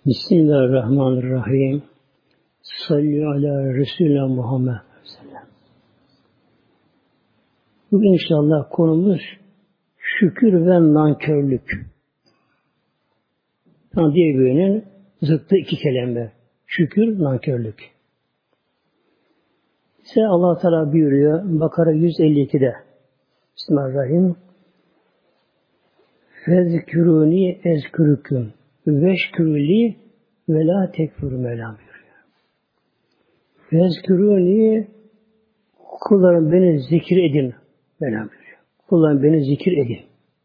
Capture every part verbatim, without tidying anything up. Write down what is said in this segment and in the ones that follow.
Bismillahirrahmanirrahim. Salli ala Resulullah Muhammed. Bugün inşallah konumuz şükür ve nankörlük. Tam birbirinin zıttı iki kelime. Şükür, nankörlük. İşte Allah Teala buyuruyor Bakara yüz elli ikide. Bismillahirrahmanirrahim. Fezküruni ezkürüküm. Veşkürli ve la tekfuru Mevlam buyuruyor. Vezkürûni kullarım beni zikir edin Mevlam buyuruyor. Kullarım beni zikir edin.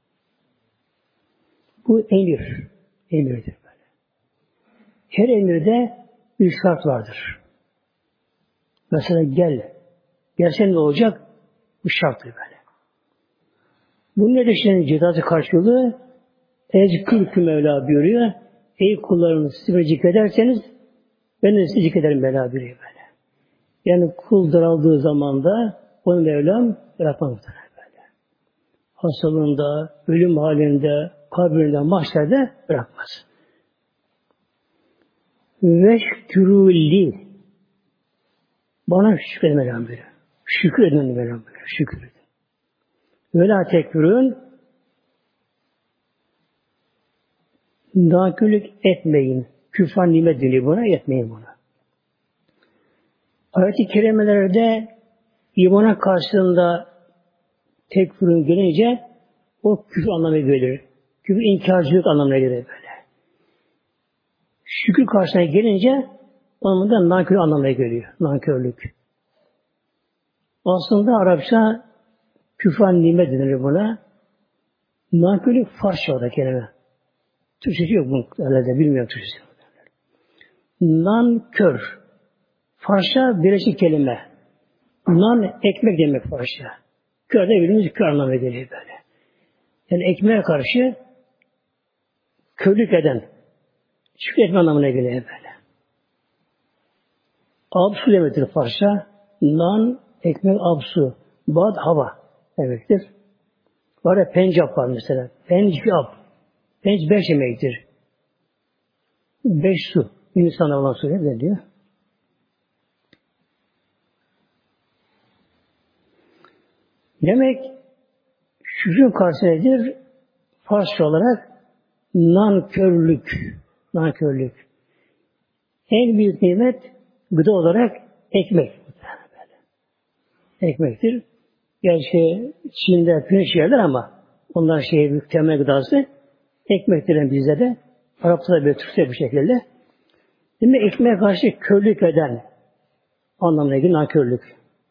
Bu emir. Emirdir böyle. Her emirde bir şart vardır. Mesela gel. Gelsen ne olacak? Bu şarttır böyle. Bu ne düşünün cezası karşılığı? Ezkürkü Mevla buyuruyor. Ey kullarım siz beni zikrederseniz ben de sizi zikrederim Mevla buyuruyor böyle. Yani kul daraldığı zaman da onu Mevlam bırakmaz böyle. Hastalığında, ölüm halinde, kabrinde, mahşerde bırakmaz. Veşkürûli bana şükür edin Mevlam buyuruyor. Şükür edin Mevlam buyuruyor. Şükür edin. Ve la tekfurun nankörlük etmeyin. Küfran nimet deniyor buna, etmeyin buna. Ayet-i kerimelerde imana karşılığında tekfurun gelince o küfür anlamına gelir. Küfür inkarcılık anlamına gelir böyle. Şükür karşılığına gelince onun da nankör anlamına geliyor. Nankörlük. Aslında Arapça küfran nimet denir buna. Nankörlük Farsça o da kelime. Türkçesi yok bunun herhalde, bilmiyorum Türkçesi. Nankör. Farsça birleşik kelime. Nan ekmek demek Farsça. Kör de bildiğimiz kör anlamına geliyor böyle. Yani ekmeğe karşı körlük eden, şükretme anlamına geliyor böyle. Absu demektir Farsça. Nan, ekmek, absu. Bad, hava demektir. Var ya pencap var mesela. Pencap. Penc beş yemektir. Beş su. İnsanlar olan su ne diyor? Demek şükrün karşılığı nedir? Farsça olarak nankörlük. Nankörlük. En büyük nimet gıda olarak ekmek. Ekmektir. Gerçi Çin'de pirinç yerler ama onlar şey büyük temel gıdası. Ekmeklerin bizde de, Arap'ta da böyle Türkçe bir şekilde. Demek ekmeğe karşı körlük eden anlamına gelen nankörlük.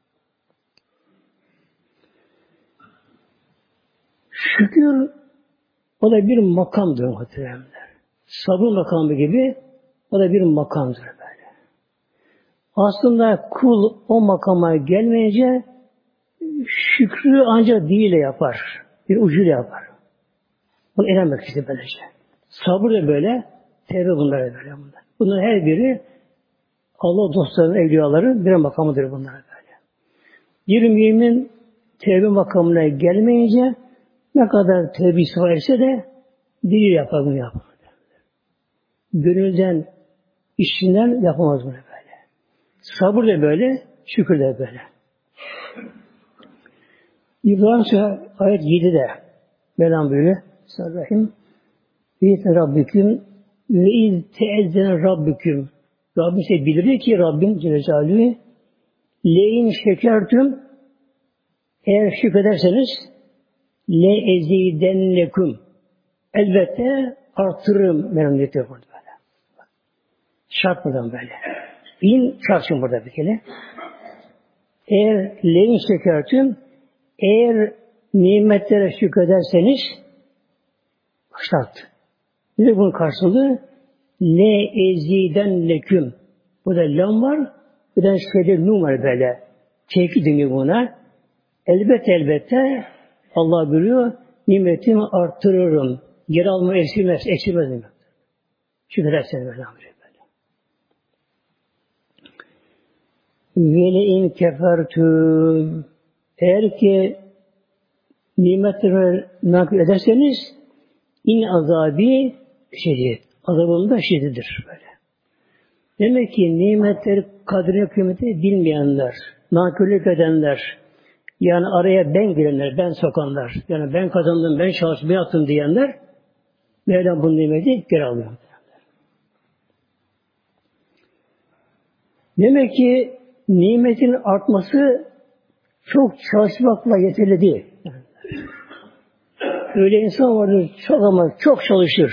Şükür o da bir makamdır muhteremler. Sabır makamı gibi o da bir makamdır böyle. Aslında kul o makama gelmeyince şükrü ancak diliyle yapar. Bir ucuyla yapar. Bunu elenmek işte böylece. Sabır da böyle, tevbe bunlar da böyle. Bunlar. Bunların her biri Allah dostlarının, evliyaların bir makamıdır bunlar böyle. Bir mümin tevbe makamına gelmeyince ne kadar tevbe istiğfar etse de dili yapar bunu yapar. Gönülden, işinden yapamaz bunu böyle. Sabır da böyle, şükür de böyle. İbrahim Suresi ayet yedide Mevlam buyuruyor. Bismillahirrahmanirrahim. Biyetine Rabbiküm ve iz teezzene Rabbiküm. Rabbim size bildirir ki Rabbim Celle Celaluhu leyin şekertüm eğer şükrederseniz le ezidenlekum elbette artırırım memnuniyeti burada böyle. Şart buradan böyle. İn şartım burada bir kere. Eğer leyin şekertüm eğer nimetlere şükrederseniz şart. Bir de bunun karşılığı le eziden leküm. Bu da lam var. Bir de şöyle nun var böyle. Keyfi deniyor buna. Elbette elbette Allah buyuruyor nimetimi artırırım. Geri alma eksilmez. Eksilmez demek. Şükrederseniz böyle. Vele in kefertüm eğer ki nimetleri nakil ederseniz in azabi şiddet. azabında şiddetlidir böyle. Demek ki nimetleri, kadrini, kıymetini bilmeyenler, nankörlük edenler, yani araya ben girenler, ben sokanlar, yani ben kazandım, ben çalıştım, ben yaptım diyenler, Mevlam bu nimeti geri alıyor. Demek ki nimetin artması çok çalışmakla yeterli değil. Öyle insan vardır, çok ama çok çalışır.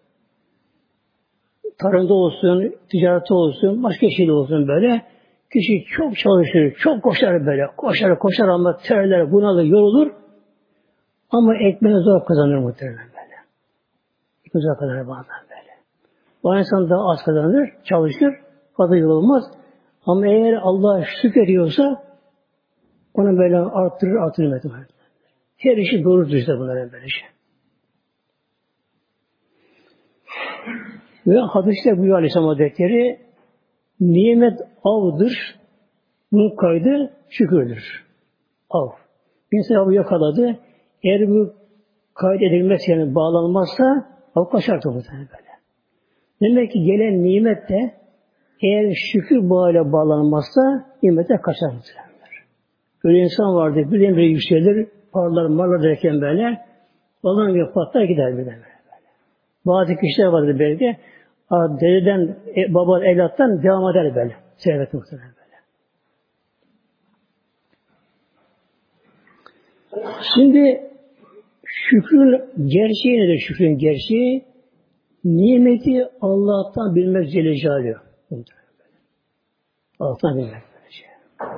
Tarımda olsun, ticarette olsun, başka şeyde olsun böyle. Kişi çok çalışır, çok koşar böyle. Koşar, koşar ama terler, bunalır, yorulur. Ama ekmeği zor kazanır muhtemelen böyle. Ekmeği zor kazanır bazen böyle. O insan daha az kazanır, çalışır, fazla yorulmaz. Ama eğer Allah şükrediyorsa onu böyle arttırır, arttırır. Her işi doğrudur işte bunların böyle şey. Ve hadiste buyuruyor Aleyhisselam Hazretleri, nimet avdır, bunun kaydı şükürdür. Av. İnsan avı yakaladı, eğer bu kaydedilmez yani bağlanmazsa av kaçar tabii böyle. Demek ki gelen nimet de eğer şükür bağıyla bağlanmazsa nimete kaçar muhtemelen. Öyle insan vardı, birdenbire yükselir, parlar, marlar derken böyle, balon gibi patlar gider birden böyle. Bazı kişiler vardı belki, dededen, e, baba, evlattan devam eder böyle. Servet muhtemelen böyle. Şimdi şükrün gerçeği nedir şükrün gerçeği? Nimeti Allah'tan bilmek Celle Celaluhu. Allah'tan bilmek böyle şey.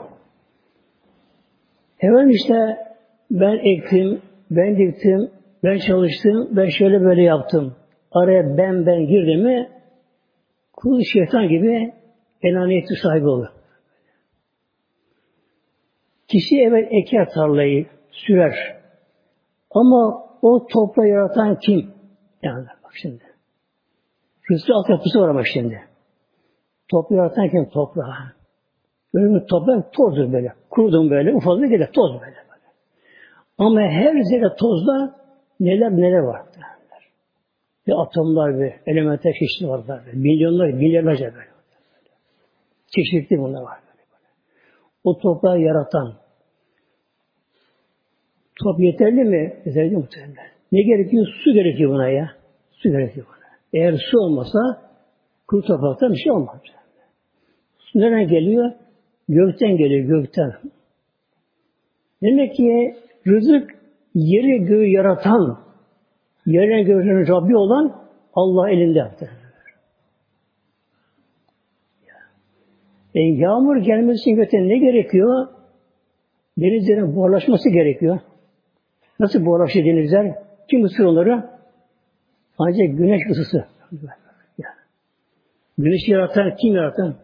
Efendim işte ben ektim, ben diktim, ben çalıştım, ben şöyle böyle yaptım. Araya ben ben girdi mi kul şeytan gibi enaniyeti sahibi olur. Kişi evet eker tarlayı, sürer. Ama o toprağı yaratan kim? Yani bak şimdi. Rızkı altyapısı var ama şimdi. Toprağı yaratan kim? Toprağı. Böyle toprak tozdur böyle. Kurudum böyle, ufaldı gelir toz böyle, böyle. Ama her zerre tozda neler neler var. Ve atomlar ve elementer çeşitli var. Böyle. Milyonlar, milyarlarca böyle. Çeşitli bunlar var. Böyle. O toprağı yaratan top yeterli mi? Yeterli muhtemelen. Ne gerekiyor? Su gerekiyor buna ya. Su gerekiyor buna. Eğer su olmasa kuru topraktan bir şey olmaz. Su nereden geliyor? Gökten geliyor, gökten. Demek ki rızık yeri göğü yaratan, yerine göğünün Rabbi olan Allah elinde yaptı. E, yağmur gelmesi için gökten ne gerekiyor? Denizlerin buharlaşması gerekiyor. Nasıl buharlaşıyor denizler? Kim ısır onları? Ancak güneş ısısı. Yani. Güneşi yaratan kim yaratan?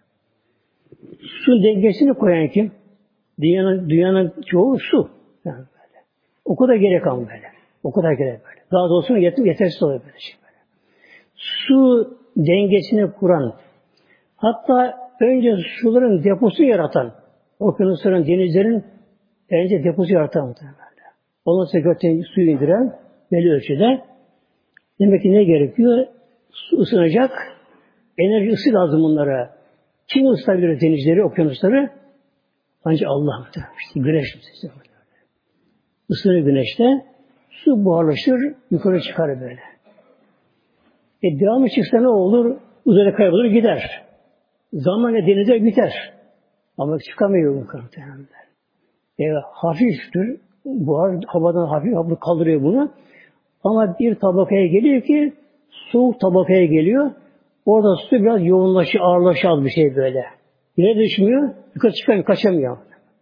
Su dengesini koyan kim? Dünyanın, dünyanın çoğu su. Yani böyle. O kadar gerek ama böyle. O kadar gerek böyle. Daha doğrusu yeter, yetersiz oluyor böyle şey böyle. Su dengesini kuran, hatta önce suların deposu yaratan, okyanusların, denizlerin önce deposu yaratan muhtemelen. Ondan sonra gökten suyu indiren belli ölçüde. Demek ki ne gerekiyor? Su ısınacak, enerji ısı lazım bunlara. Kim ısıtabilir denizleri, okyanusları? Ancak Allah muhtemelen. İşte güneş muhtemelen. Isınır güneşte, su buharlaşır, yukarı çıkar böyle. E devamı çıksa ne olur? Uzaya kaybolur gider. Zamanla denize biter. Ama çıkamıyor bu muhtemelen. E, hafiftir, buhar havadan hafif hafif kaldırıyor bunu. Ama bir tabakaya geliyor ki, soğuk tabakaya geliyor. Orada su biraz yoğunlaşıyor, ağırlaşıyor bir şey böyle. Yine düşmüyor, yukarı çıkamıyor, kaçamıyor.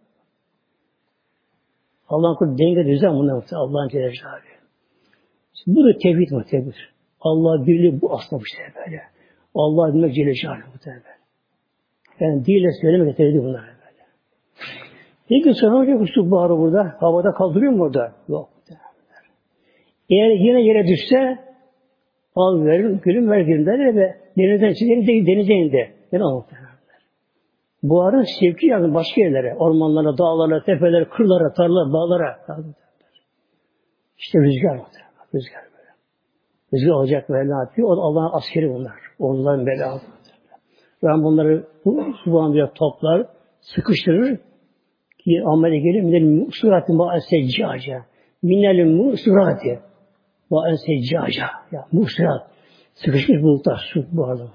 Allah'ın kulu denge düzen bunlar. Allah'ın Celle Celaluhu. Bu da tevhid mi? Tevhid. Allah birliği bu aslında bu şey böyle. Allah bilmek Celle Celaluhu. Yani dille söylemek yeterli bunlar böyle. Peki sonra olacak su buharı burada, havada kaldırıyor mu burada? Yok. Eğer yine yere düşse, al verin, gülüm ver gülüm derler ve denizden çıkıyor, denize indi. Yani anlatıyorlar. Buharın sevki yani başka yerlere, ormanlara, dağlara, tepelere, kırlara, tarlalara, dağlara. İşte rüzgar var. Rüzgar böyle. Rızkı alacak böyle ne yapıyor? O da Allah'ın askeri bunlar. Orduların belalı. Ben bunları bu subhan bir toplar, sıkıştırır ki amele gelir. Minel musurati ma'en seccaca. Minel musurati ma'en seccaca. Ya musurat. Sıkışmış bulutlar. Su bu arada.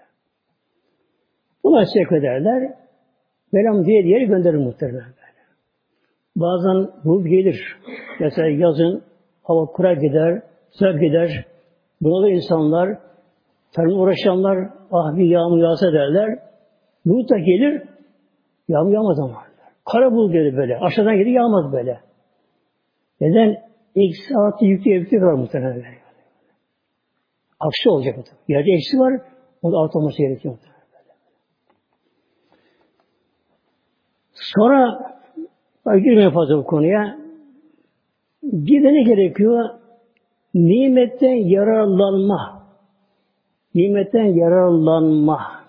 Buna sevk ederler. Velam diye diğeri gönderir muhtemelen böyle. Bazen bu gelir. Mesela yazın hava kurak gider, sıcak gider. Buna da insanlar, tarımla uğraşanlar, ah bir yağmur yağsa derler. Bulut da gelir, yağmur yağmaz ama. Kara bulut gelir böyle. Aşağıdan gelir yağmaz böyle. Neden? Eksi altı yüklü yüklü var muhtemelen böyle. Aksi olacak muhtemelen. Yerde eksi var, o da altı olması gerekiyor muhtemelen. Sonra girmeye fazla bu konuya. Bir de ne gerekiyor? Nimetten yararlanma. Nimetten yararlanma.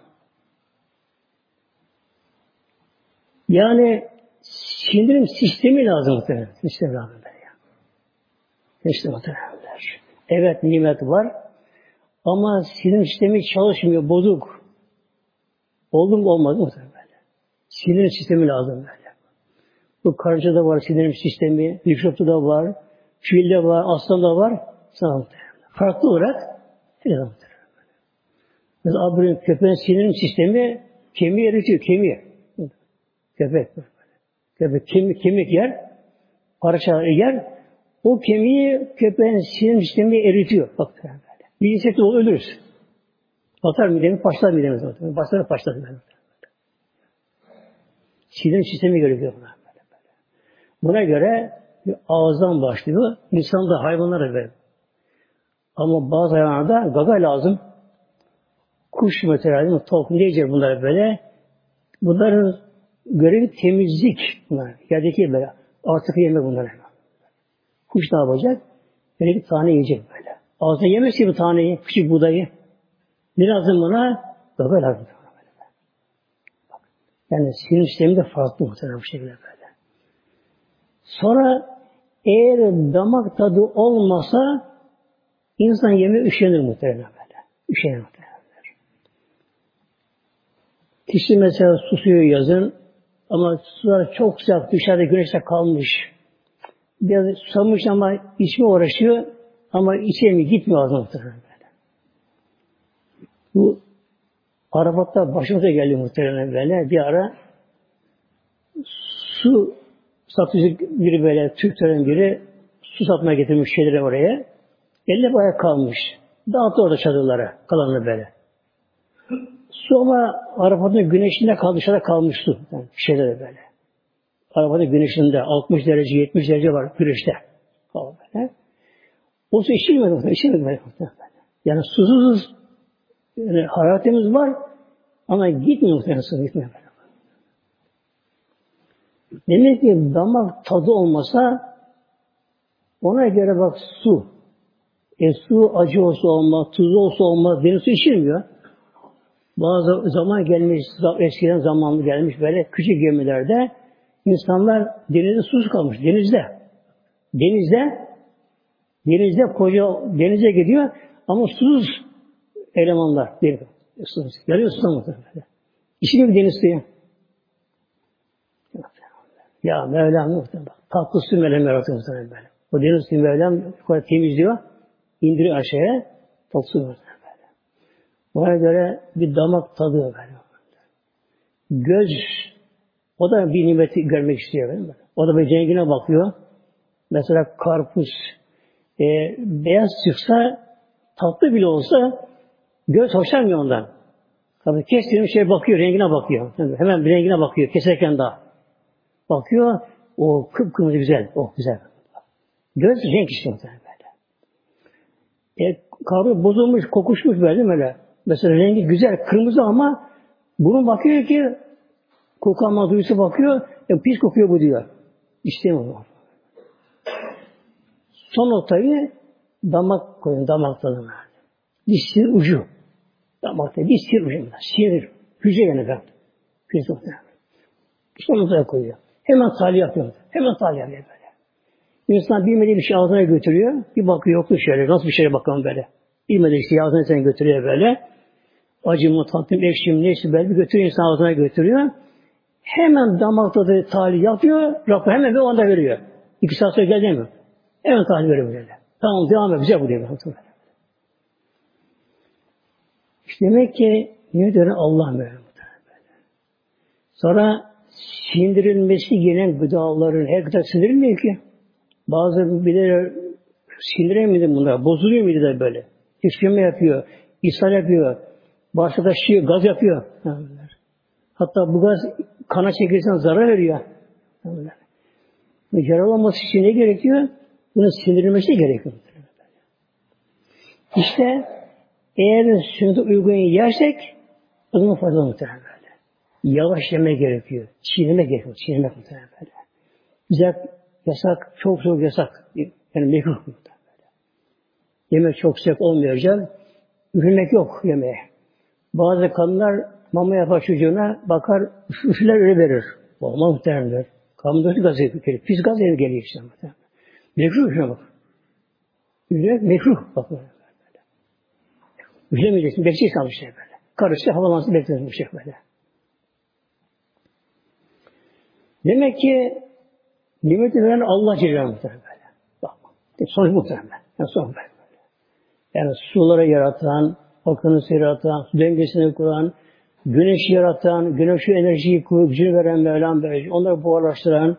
Yani sindirim sistemi lazım muhtemelen. Sistem lazım böyle ya. İşte muhtemelenler. Evet nimet var. Ama sindirim sistemi çalışmıyor, bozuk. Oldu mu olmadı mı böyle? Sindirim sistemi lazım böyle. Bu karıncada var sindirim sistemi, mikropta da var, filde var, aslanda var. Sana farklı olarak öyle muhtemelen. Mesela abinin köpeğin sindirim sistemi kemiği eritiyor, kemiği. Köpek. Köpek kemik, kemik yer, parça yer. O kemiği köpeğin sindirim sistemi eritiyor. Bak böyle. Bir insekte olur ölürüz. Atar midemiz, başlar midemiz. Başlar başlar. Sindirim sistemi gerekiyor buna. Buna göre bir ağızdan başlıyor. İnsan da hayvanlar da böyle. Ama bazı hayvanlarda gaga lazım. Kuş mesela, tavuk ne yiyecek bunlar böyle? Bunların görevi temizlik. Bunlar. Yerdeki böyle. Artık yeme bunları. Kuş ne yapacak? Böyle bir tane yiyecek böyle. Ağzına yemesi bu taneyi, küçük buğdayı. Ne lazım buna? Gaga lazım. Yani sinir sistemi de farklı muhtemelen bu şekilde böyle. Sonra eğer damak tadı olmasa insan yeme üşenir muhtemelen böyle. Üşenir muhtemelen. Kişi mesela susuyor yazın ama sular çok sıcak dışarıda güneşte kalmış. Biraz susamış ama içme uğraşıyor ama içemiyor, gitmiyor ağzına muhtemelen böyle. Bu Arafat'ta başımıza geldi muhtemelen böyle. Bir ara su satıcı biri böyle, Türklerin biri su satmaya getirmiş şeyleri oraya. Elle bayağı kalmış. Dağıttı orada çadırlara, kalanını böyle. Su ama Arafat'ın güneşinde kaldı, dışarıda kalmış su. Yani şeyleri böyle. Arafat'ın güneşinde altmış derece, yetmiş derece var güneşte. Böyle. O su içilmedi, içilmedi böyle. Yani susuzuz, yani hararetimiz var ama gitmiyor muhtemelen su, gitmiyor böyle. Demek ki damak tadı olmasa ona göre bak su. E su acı olsa olmaz, tuzlu olsa olmaz, deniz su içilmiyor. Bazı zaman gelmiş, eskiden zamanlı gelmiş böyle küçük gemilerde insanlar denizde susuz kalmış, denizde. Denizde, denizde koca denize gidiyor ama susuz elemanlar. Susuz. Yarıyor susuz böyle. İçinde bir deniz suyu. Ya Mevlam muhtemelen bak. Tatlı su Mevlam yaratıyor muhtemelen böyle. O deniz suyu Mevlam temizliyor, indiriyor aşağıya, tatlı su muhtemelen böyle. Buna göre bir damak tadı böyle. Göz, o da bir nimeti görmek istiyor böyle. O da bir rengine bakıyor. Mesela karpuz, e, beyaz çıksa, tatlı bile olsa, göz hoşlanmıyor ondan. Tabii kestiğim şey bakıyor, rengine bakıyor. Hemen bir rengine bakıyor, keserken daha. Bakıyor, o kıpkırmızı güzel, o güzel. Göz renk istiyor böyle. E, karpuz bozulmuş, kokuşmuş böyle böyle. Mesela rengi güzel, kırmızı ama bunu bakıyor ki koku ama duyusu bakıyor, e, pis kokuyor bu diyor. İstemiyor. Son noktayı damak koyun, damak tadına. Bir sinir ucu. Damakta bir sinir ucu. Sinir, hücre yanı ben. Son noktaya koyuyor. Hemen talih yapıyor. Hemen talih yapıyor böyle. İnsan bilmediği bir şey ağzına götürüyor. Bir bakıyor yoktu şöyle. Nasıl bir şeye bakalım böyle. Bilmediği şey ağzına sen götürüyor böyle. Acı mı, tatlı mı, ekşi mi, neyse böyle bir götürüyor, insan ağzına götürüyor. Hemen damakta da tahlil yapıyor. Rapor hemen bir anda veriyor. İki saat sonra geldi mi? Hemen tahlil veriyor böyle. Tamam devam et. Güzel bu diyor. İşte demek ki nimet veren Allah böyle. Sonra sindirilmesi gelen gıdaların her gıda sindirilmiyor ki. Bazı bilir sindiremiyor bunlar. Bozuluyor midede böyle. İşkeme yapıyor. ishal yapıyor. Bağırsak şişiyor. Gaz yapıyor. Hatta bu gaz kana çekirsen zarar veriyor. Yaralı olması için ne gerekiyor? Bunun sindirilmesi gerekiyor. İşte eğer sünnete uygun yersek o zaman faydalı muhtemelen böyle. Yavaş yemek gerekiyor. Çiğnemek gerekiyor. Çiğnemek muhtemelen böyle. Güzel yasak, çok çok yasak. Yani mekruh muhtemelen böyle. Yemek çok sıcak olmayacak. Üflemek yok yemeğe. Bazı kadınlar mama yapar çocuğuna bakar, üfler öyle verir. Olmaz muhtemelen. Kanındaki gaz geliyor. Pis gaz geliyor işte muhtemelen. Mekruh üfle bak. Üflemek mekruh bak böyle. Üflemeyeceksin. Bekleyeceksin bir şey böyle. Karıştı havalansın bekliyorsun bir şey böyle. Demek ki nimeti veren Allah Celle muhtemelen böyle. Bak. Sonuç muhtemelen. Yani sonuç böyle. Yani suları yaratan, okyanusu yaratan, su dengesini kuran, güneşi yaratan, güneşi enerjiyi kurup gücünü veren Mevlam böyle. Onları buharlaştıran,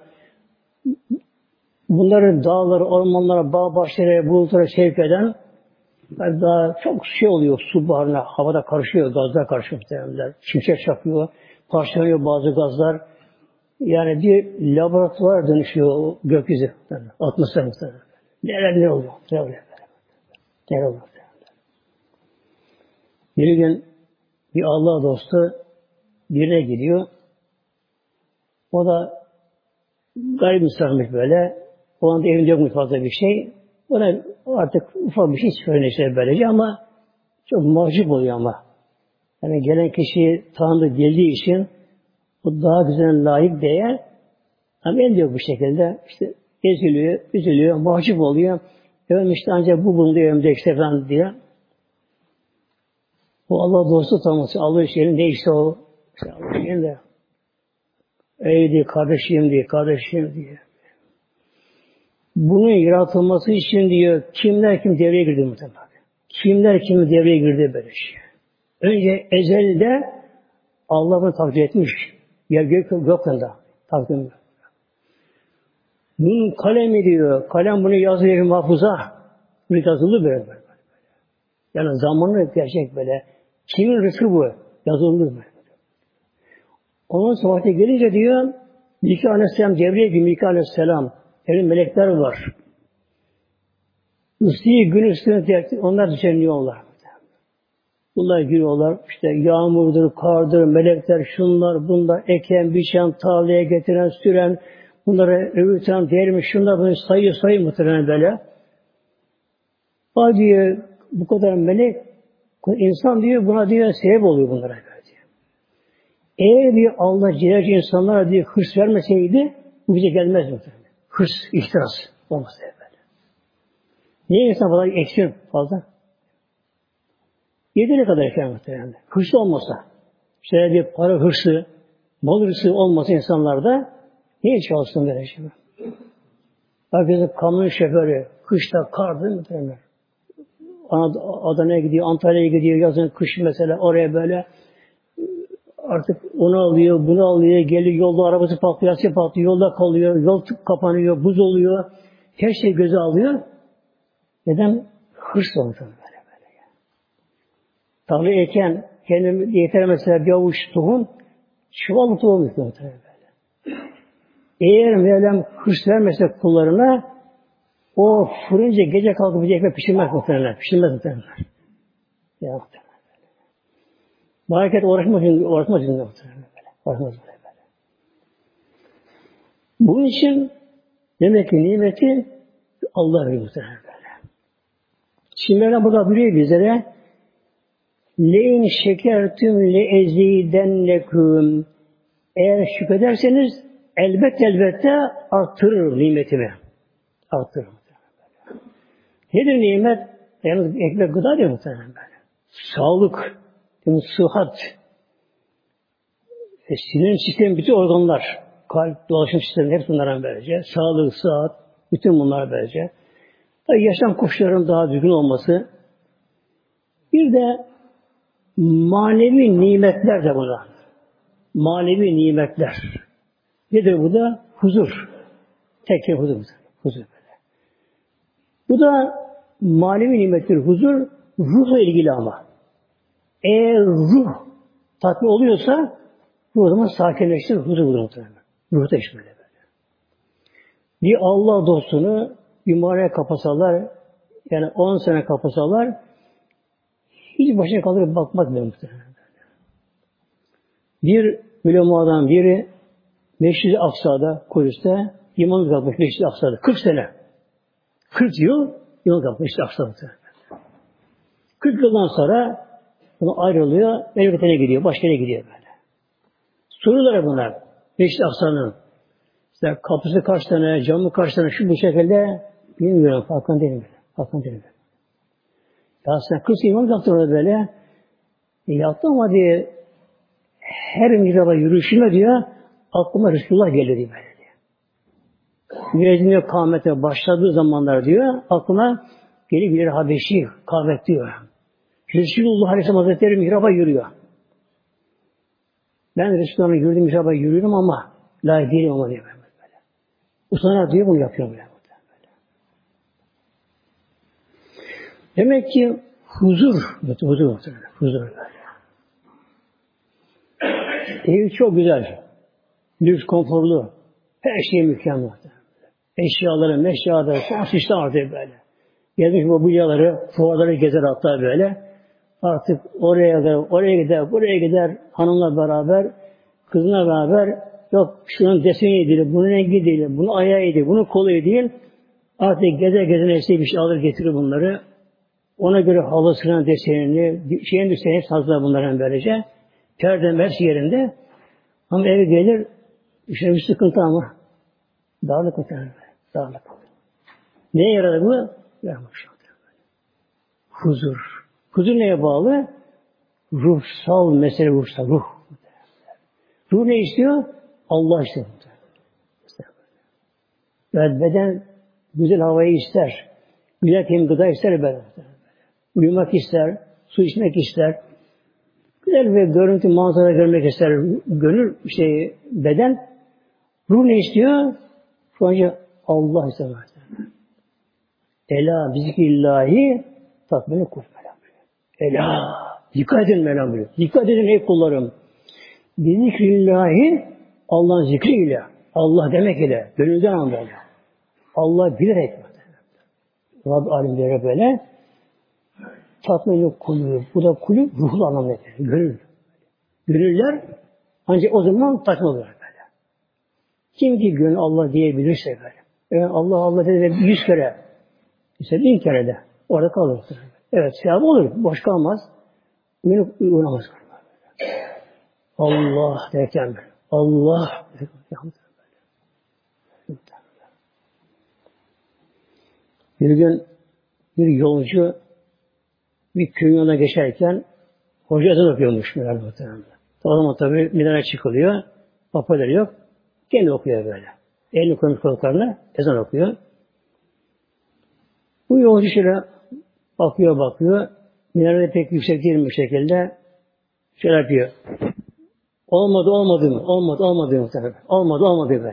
bunları dağları, ormanlara, bağ bahçelere, bulutlara sevk eden, yani daha çok şey oluyor, su buharına, havada karışıyor, gazlar karışıyor muhtemelenler. Şimşek çakıyor, parçalanıyor bazı gazlar. Yani bir laboratuvar dönüşüyor o gökyüzü, yani atmosfer muhtemelen. Neler ne oluyor? Ne oluyor? Neler oluyor? Bir gün bir Allah dostu birine gidiyor. O da garip misafirmiş böyle. O anda evinde yokmuş fazla bir şey. Ona artık ufak bir şey söyleyecek böylece ama çok mahcup oluyor ama. Yani gelen kişi tanıdığı geldiği için bu daha güzel layık değer. Ama en diyor bu şekilde işte eziliyor, üzülüyor, mahcup oluyor. Efendim işte ancak bu bulundu evimde işte falan diye. Bu Allah dostu tanıması, Allah işlerin ne işte o. İşte Allah işlerin de ey diye kardeşim diye, kardeşim diye. Bunun yaratılması için diyor kimler kim devreye girdi muhtemelen. Kimler kim devreye girdi böyle şey. Önce ezelde Allah bunu takdir etmiş. Yer gök gökında takdir etmiş. Bunun kalemi diyor. Kalem bunu yazıyor mahfuza. Bu yazılı böyle böyle. Yani zamanı gerçek böyle. Kimin rızkı bu? Yazılır böyle. Ondan sonra vakti gelince diyor Mikail Aleyhisselam devreye gibi Mikail Aleyhisselam elin melekler var. Üstüyü gün üstüne onlar düzenliyorlar. Bunlar giriyorlar. İşte yağmurdur, kardır, melekler, şunlar, bunlar, eken, biçen, tarlaya getiren, süren, bunları öğüten, değermiş, şunlar, bunu sayı sayı muhtemelen böyle. Ha diyor, bu kadar melek, insan diyor, buna diyor, sebep oluyor bunlara. Diyor. Eğer diyor, Allah cilerce insanlara diyor, hırs vermeseydi, bu bize gelmez muhtemelen. Hırs, ihtiras olmasa böyle. Niye insan falan eksiyor fazla? Yedine kadar efendim muhtemelen. Hırsı olmasa, şöyle bir para hırsı, mal hırsı olmasa insanlarda, niye çalışsın böyle şey? Herkesin kamyon şoförü, kışta kar değil mi muhtemelen? Adana'ya gidiyor, Antalya'ya gidiyor, yazın kış mesela oraya böyle artık onu alıyor, bunu alıyor, geliyor yolda arabası patlıyor, yası patlıyor, yolda kalıyor, yol kapanıyor, buz oluyor, her şey göze alıyor. Neden? Hırs olmuş böyle böyle. Tarla eken, kendim yeter mesela bir avuç tohum, çuval tohum yapıyor böyle. Eğer Mevlam hırs vermese kullarına, o fırınca gece kalkıp bir ekmek pişirmez muhtemelen. Pişirmez muhtemelen. Ya muhtemelen. Bu hareket uğraşmaz için, uğraşmaz için muhtemelen. Uğraşmaz böyle. Bunun için demek ki nimeti Allah veriyor muhtemelen böyle. Şimdi Mevlam burada buyuruyor bizlere le'in şekertüm le'ezidenneküm eğer şükrederseniz elbette elbette arttırır nimetimi. arttırır. Nedir nimet? Yalnız ekmek gıda değil muhtemelen böyle. Sağlık, sıhhat, e, sinir sistemi, bütün organlar, kalp, dolaşım sistemi hepsi bunlara böylece. Sağlık, sıhhat, bütün bunlar böylece. Tabii yaşam koşullarının daha düzgün olması. Bir de manevi nimetler de buna. Manevi nimetler. Nedir bu da? Huzur. Tek huzur. Huzur böyle. Bu da manevi nimettir. Huzur, ruhla ilgili ama. Eğer ruh tatmin oluyorsa ruh o zaman sakinleştir, huzur bulur muhtemelen. Ruh da iş böyle böyle. Bir Allah dostunu bir mağaraya kapasalar, yani on sene kapasalar, hiç başına kaldırıp bakmaz bile muhtemelen. Bir ulemadan biri Meşrid-i Aksa'da, Kudüs'te imamlık yapmış Meşrid-i Aksa'da. kırk sene. kırk yıl imamlık yapmış Meşrid-i Aksa'da. kırk yıldan sonra bunu ayrılıyor, Elbetene gidiyor, başka yere gidiyor böyle. Sorular bunlar. Meşrid-i Aksa'nın. İşte kapısı kaç tane, camı kaç tane, şu bu şekilde bilmiyorum, farkında değilim böyle. Farkında değilim böyle. Ya sen kırk imam yaptın orada böyle. E yaptım ama diye her mihraba yürüyüşüme diyor, aklıma Resulullah geliyor diyor böyle diyor. Müezzin kâhmete başladığı zamanlar diyor, aklıma gelir gelir Habeşi kâhmet diyor. Resulullah Aleyhisselam Hazretleri mihraba yürüyor. Ben Resulullah'ın yürüdüğüm mihraba yürüyorum ama layık değilim ama diyor böyle. Utanarak diyor, bunu yapıyorum böyle. Demek ki huzur, huzur, huzur böyle. Ev çok güzel, lüks, konforlu, her şey mükemmel. Eşyaları, meşyaları, son sistem artık böyle. Gelmiş mobilyaları, fuarları gezer hatta böyle. Artık oraya gider, oraya gider, buraya gider, hanımla beraber, kızına beraber, yok şunun deseni değil, bunun rengi değil, bunun ayağı değil, bunun kolu değil. Artık gezer gezer hepsi bir şey alır getirir bunları. Ona göre halısının desenini, şeyin desenini hepsi hazırlar bunların böylece. Perdem hepsi yerinde. Ama eve gelir, işte bir sıkıntı ama. Dağlık muhtemelen. Dağlık. Neye yaradı bu? Yarmış. Huzur. Huzur neye bağlı? Ruhsal mesele, ruhsal. Ruh. Ruh ne istiyor? Allah istiyor. Evet, beden güzel havayı ister. Güzel hem gıda ister beden. Uyumak ister, su içmek ister. Güzel bir görüntü, manzara görmek ister. Gönül, şey, beden. Ruh ne istiyor? Şu anca Allah istiyor. Ela bizikrillahi tatmini kul. Ela. Dikkat edin Mevlam buyuruyor. Dikkat edin ey kullarım. Bizikrillahi Allah'ın zikriyle. Allah demek ile. Gönülden anlamda. Allah bilerek. Rabb alimlere böyle tatmini kulü. Bu da kulü ruhlu anlamda. Gönül. Gönüller ancak o zaman tatmin oluyor böyle. Kim ki gönül Allah diyebilirse böyle. Yani Allah Allah dedi yüz kere. İşte bin kere de. Orada kalır. Evet, sevap olur. Boş kalmaz. Uyanıp uyanamaz. Allah derken Allah bir gün bir yolcu bir köyün yoluna geçerken hoca ezan okuyormuş herhalde muhtemelen. O zaman tabii minare çıkılıyor. Hoparlör yok. Kendi okuyor böyle. Elini koymuş kulaklarına ezan okuyor. Bu yolcu şöyle bakıyor bakıyor. Minare pek yüksek değil bir şekilde şöyle yapıyor. Olmadı olmadı mı? Olmadı olmadı mı? Olmadı olmadı böyle.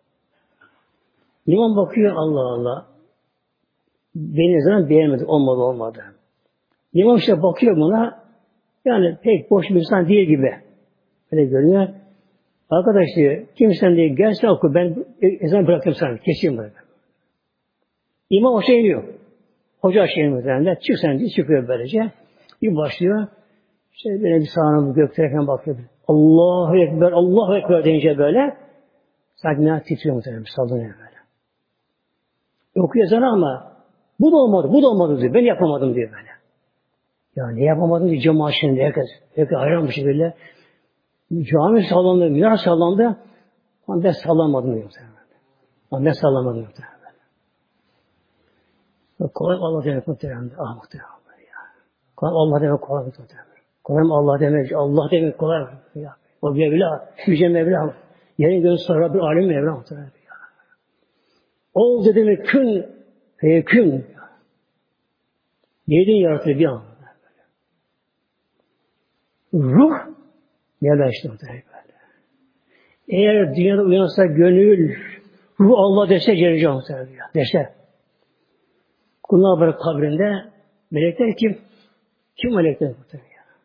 İmam bakıyor Allah Allah. Beni ezanı beğenmedi. Olmadı olmadı. İmam işte bakıyor buna. Yani pek boş bir insan değil gibi. Öyle görüyor. Arkadaş diyor, kimsen diye gelsin oku, ben ezan bırakayım sana, keseyim böyle. İmam aşağı iniyor. Hoca aşağı iniyor üzerinde, çık sen diye çıkıyor böylece. Bir başlıyor, işte böyle bir sağına göklerken bakıyor. Allahu Ekber, Allahu Ekber deyince böyle, sanki ne titriyor muhtemelen, sallanıyor böyle. Okuyor ezanı ama, bu da olmadı, bu da olmadı diyor, ben yapamadım diyor böyle. Ya ne yapamadım diyor, cemaat şimdi herkes, herkes hayranmış böyle. Cami sallandı, minar sallandı. Ama ben sallamadım diyor. Ama ben sallamadım diyor. Kolay Allah demek muhteremdir. Ah muhterem. Kolay Allah demek kolay muhterem. Kolay Allah demek, Allah demek kolay. Ya. O Mevla, Yüce Mevla. Yerin gözü sonra bir alim Mevla muhterem. Ol demek kün, feyekün. Yedin yaratır bir an. Ruh, Mevla işte muhterem. Eğer dünyada uyansa gönül, ruh Allah dese geleceğim muhterem. Dese. Kullar bırak kabrinde, melekler kim? Kim melekler muhterem?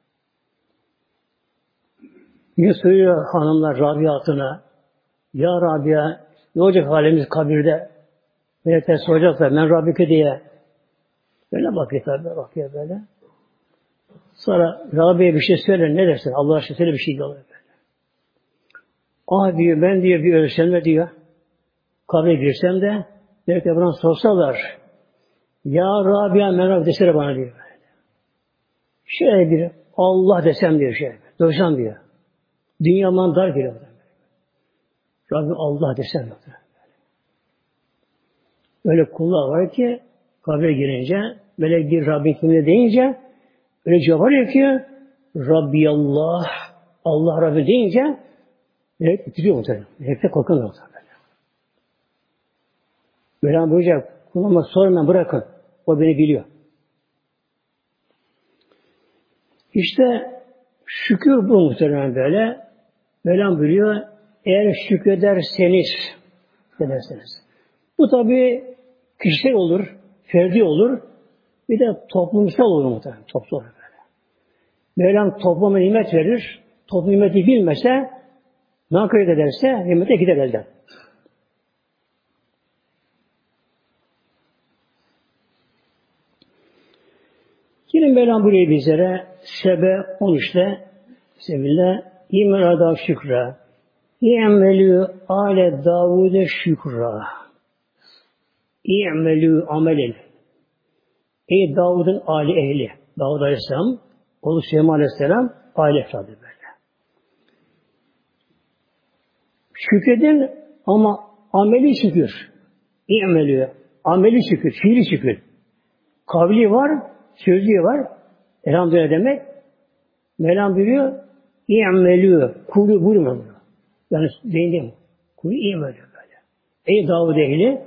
Yine söylüyor hanımlar Rabia hatuna, ya Rabia, ne olacak halimiz kabirde? Melekler soracaklar, ben Rabbike diye. Böyle bakıyor tabi, bakıyor böyle. Sonra Rabia'ya bir şey söyler, ne dersin? Allah aşkına söyle bir şey diyor böyle. Ah diyor, ben diyor bir ölsem de diyor, kabre girsem de, melekler bana sorsalar, ya Rabia, ben Rabia desene bana diyor. Şöyle bir Allah desem diyor şey, doysam diyor. Dünyaman dar geliyor. Rabbim Allah desem diyor. Öyle kullar var ki kabre girince melek bir Rabbim kimine deyince öyle cevap veriyor ki Rabbi Allah Allah Rabbi deyince melek bitiriyor muhtemelen. Melek de korkuyor muhtemelen. Mevlam buyuracak kuluma sormayın bırakın. O beni biliyor. İşte şükür bu muhtemelen böyle. Mevlam buyuruyor eğer şükrederseniz ederseniz. Bu tabi kişisel olur, ferdi olur, bir de toplumsal olur muhtemelen. Toplum olur böyle. Mevlam topluma nimet verir, toplum nimeti bilmese, nankörlük ederse, nimete gider elden. Yine Mevlam buyuruyor bizlere, Sebe on üçte, Bismillah, İmrada şükra, İ'melü ale Davud'e şükra. İ'melü amelin. Ey Davud'un âli ehli. Davud Aleyhisselam, oğlu Süleyman Aleyhisselam, aile efradı böyle. Şükredin ama ameli şükür. İ'melü. Ameli şükür, fiili şükür. Kavli var, sözlüğü var. Elhamdülillah demek. Mevlam buyuruyor, İ'melü. Kulu buyurmuyor. Yani deyindim. Kulu i'melü böyle. Ey Davud ehli,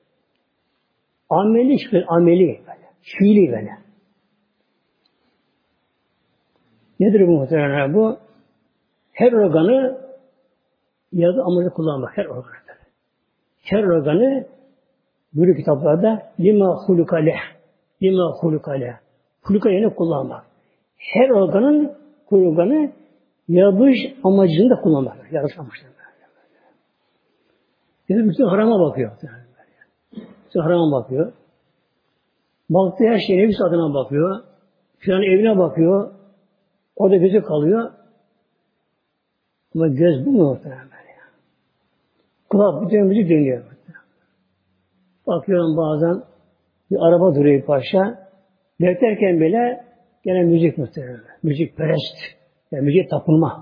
ameli şükür, ameli böyle. Fiili böyle. Nedir bu muhtemelen bu? Her organı yazı amacı kullanmak. Her organı. Her organı böyle kitaplarda lima hulukale lima hulukale huluka yerine kullanmak. Her organın organı yaratılış amacını da kullanmak. Yaratılış amacını. Yani bütün harama bakıyor. Bütün harama bakıyor. Baktığı her şeye nefis adına bakıyor. Filan evine bakıyor. Orada gözü kalıyor. Ama göz bu mu muhtemelen ya? Kulak bütün müzik dönüyor. Bakıyorum bazen bir araba duruyor paşa. Beklerken bile gene müzik muhtemelen. Müzik perest. Yani müzik tapınma.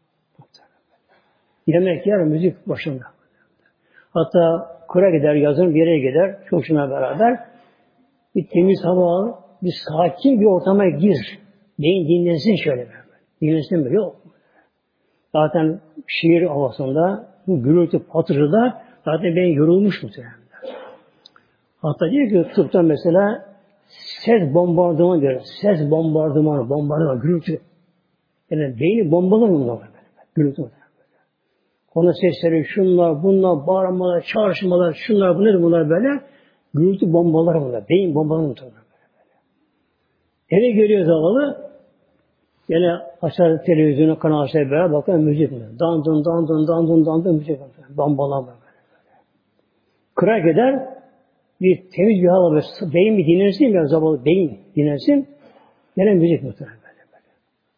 Yemek yer müzik başında. Hatta kıra gider, yazın bir yere gider. Çok şuna beraber. Bir temiz hava al. Bir sakin bir ortama gir. Beyin dinlensin şöyle. Dinlensin böyle. Yok. Zaten şiir havasında bu gürültü patırtıda zaten beyin yorulmuş muhtemelen. Hatta diyor ki tıpta mesela ses bombardımanı diyor. Ses bombardımanı, bombardımanı, gürültü. Yani beyni bombalar bunlar böyle. Gürültü böyle. Konu sesleri, şunlar, bunlar, bağırmalar, çağrışmalar, şunlar, bunlar, bunlar böyle. Gürültü bombalar bunlar. Beyin bombaları bunlar böyle. Eve geliyor zavallı. Yine açar televizyonu, kanal açar beraber bakar müzik bunlar. Dandın, dandın, dandın, dandın müzik bunlar. Bombalar böyle. Kırak eder. Bir temiz bir hava, beyin bir dinlensin, biraz zavallı beyin dinlensin, gene müzik muhtemelen böyle böyle.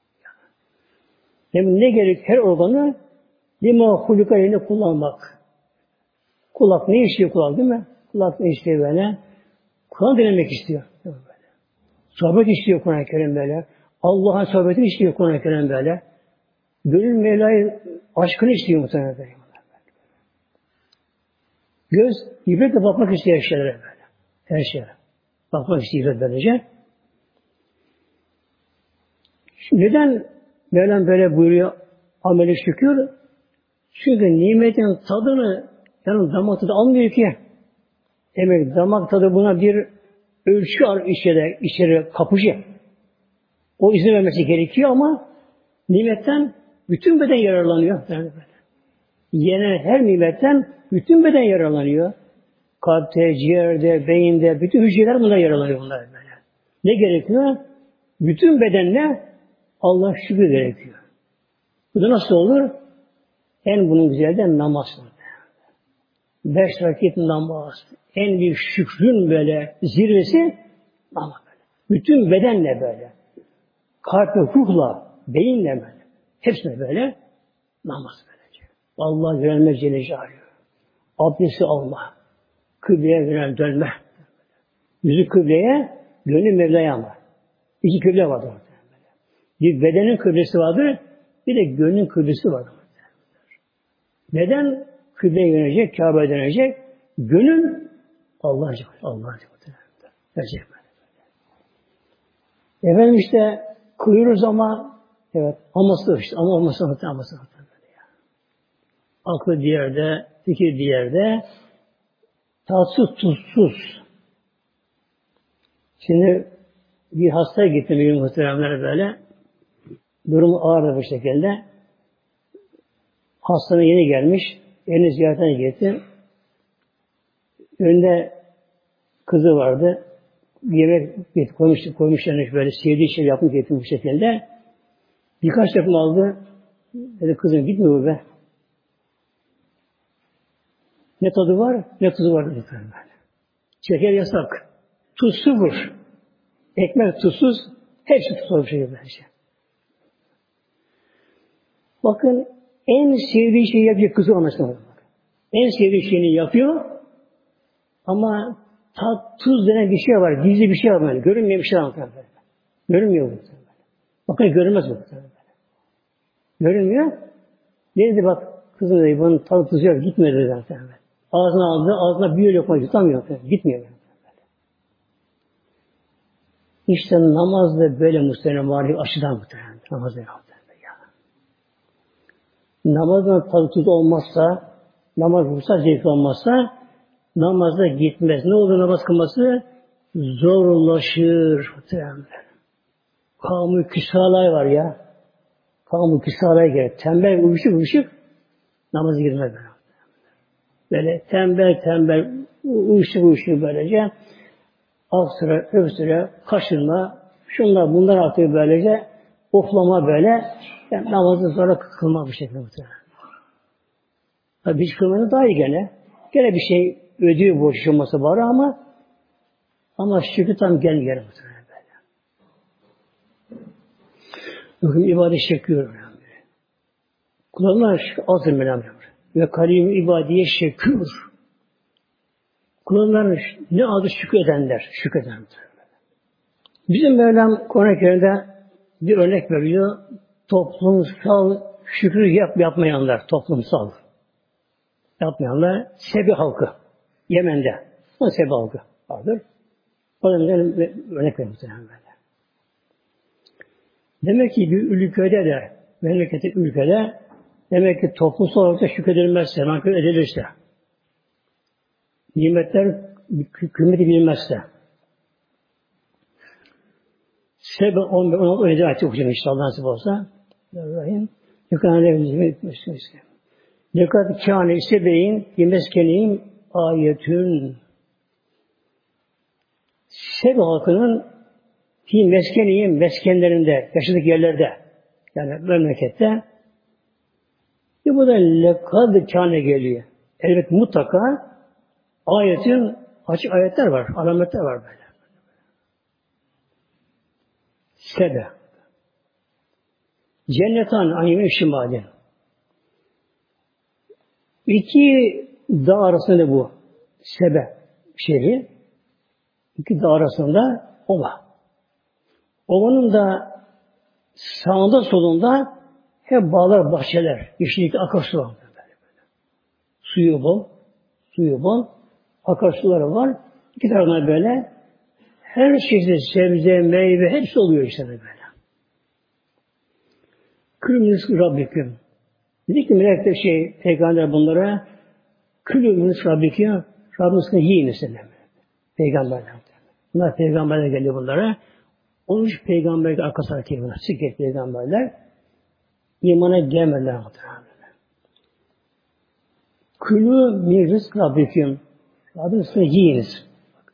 Yani ne gerek her organı lima huluka yerine kullanmak. Kulak ne istiyor kulak değil mi? Kulak ne istiyor böyle? Kur'an dinlemek istiyor. Böyle. Sohbet istiyor Kur'an-ı Kerim böyle. Allah'ın sohbetini istiyor Kur'an-ı Kerim böyle. Gönül Mevla'yı aşkını istiyor muhtemelen böyle. Göz ibretle bakmak istiyor her şeylere böyle. Her şeye. Bakmak istiyor böylece. Neden Mevlam böyle buyuruyor ameli şükür? Çünkü nimetin tadını yani damak tadı almıyor ki. Demek damak tadı buna bir ölçü içeri, içeri kapıcı. O izin vermesi gerekiyor ama nimetten bütün beden yararlanıyor. Yani yenen her nimetten bütün beden yararlanıyor. Kalpte, ciğerde, beyinde, bütün hücreler bundan yararlanıyor bunlar böyle. Ne gerekiyor? Bütün bedenle Allah şükür gerekiyor. Bu da nasıl olur? En bunun güzelliği de namaz. Beş vakit namaz. En büyük şükrün böyle zirvesi namaz böyle. Bütün bedenle böyle. Kalp ve ruhla, beyinle böyle. Hepsine böyle namaz böylece. Allah yönelmek Celle Celaluhu. Abdesti alma. Kıbleye yönel dönme. Yüzü kıbleye, gönlü Mevla'ya ama. İki kıble vardır. Bir bedenin kıblesi vardır, bir de gönlün kıblesi vardır. Beden kıbleye yönelecek, Kabe'ye dönecek. Gönül Allah'a cevap. Allah'a cevap. Efendim işte kılıyoruz ama evet aması işte ama aması aması aması aklı diğerde, fikir diğerde, tatsız tuzsuz. Şimdi bir hastaya gittim bir gün muhteremler böyle. Durumu ağır bir şekilde. Hastanın yeni gelmiş. Elini ziyaretine gittim. Önünde kızı vardı. Yemek koymuş, koymuş yani böyle sevdiği şey yapmış getirmiş bu şekilde. Birkaç yapım aldı. Dedi kızım gitmiyor bu be. Ne tadı var, ne tuzu var dedi. Şeker yasak. Tuz sıfır. Ekmek tuzsuz. Hepsi tuzsuz bir şey bence. Bakın en sevdiği şeyi yapıyor kızı anlaşılmıyor. En sevdiği şeyini yapıyor ama tat, tuz denen bir şey var. Gizli bir şey var böyle. Görünmeyen bir şey var. Görünmüyor bu. Bakın görünmez bu. Görünmüyor. Ne dedi bak kızım dedi bunun tadı tuzu yok. Gitmedi dedi zaten. Ağzına aldı. Ağzına bir lokma yutamıyor. Gitmiyor. İşte namaz da böyle muhtemelen var. Aşıdan muhtemelen. Namaz da yaptı. Namazın tadı tuzu olmazsa, namaz ruhsat zevki olmazsa, namazda gitmez. Ne olur namaz kılması? Zorlaşır. Kavmi küsalay var ya. Kavmi küsalay gerek. Tembel, uyuşuk uyuşuk namazı girmez. Böyle. böyle tembel tembel, uyuşuk uyuşuk böylece az süre, öbür süre kaşınma, şunlar bunlar artık böylece oflama böyle yani namazı sonra kılma bu şekilde muhtemelen. Tabi hiç kılmanın daha iyi gene. Gene bir şey ödüyor borç olması var ama ama şükür tam gel gel muhtemelen böyle. Bakın ibadet çekiyor. Kullarına şükür azır melam. Ve kalim ibadiye şekür. Kullarına ne adı şükür edenler. Şükür edenler. Bizim Mevlam Kur'an-ı Kerim'de bir örnek veriyor. Toplumsal şükür yap, yapmayanlar. Toplumsal. Yapmayanlar Sebi halkı. Yemen'de. O Sebi halkı vardır. O da örnek veriyor. Demek ki bir ülkede de memleketin ülkede demek ki toplumsal olarak da şükredilmezse, nankör edilirse nimetler kıymeti bilmezse Sebe on beş on altı önce ayeti okuyacağım inşallah nasip olsa. Rahim. Yukarıda etmişsiniz. Dikkat kâne sebeyin yemeskeneyim ayetün. Sebe halkının fi meskeneyim meskenlerinde, yaşadık yerlerde yani memlekette ve bu da lekad kâne geliyor. Elbette mutlaka ayetin açık ayetler var, alametler var böyle. Sebe. Cennetan anyemin şimali. İki dağ arasında bu. Sebe şehri. İki dağ arasında ova. Ovanın da sağında solunda hep bağlar, bahçeler. Yeşillikte akarsu var. Suyu bol. Suyu bol. Akarsuları var. İki tarafından böyle her çeşit sebze, meyve hepsi oluyor işte böyle. Külü rızkı Rabbiküm. Dedi ki melekler şey, peygamber bunlara külü rızkı Rabbiküm, Rabbinizden yiyin işte. Peygamberler. Bunlar peygamberler geliyor bunlara. on üç peygamber arkasına geliyorlar. Sıkıntı peygamberler. İmana gelmediler. Külü min rızk Rabbiküm. Rabbinizden yiyiniz.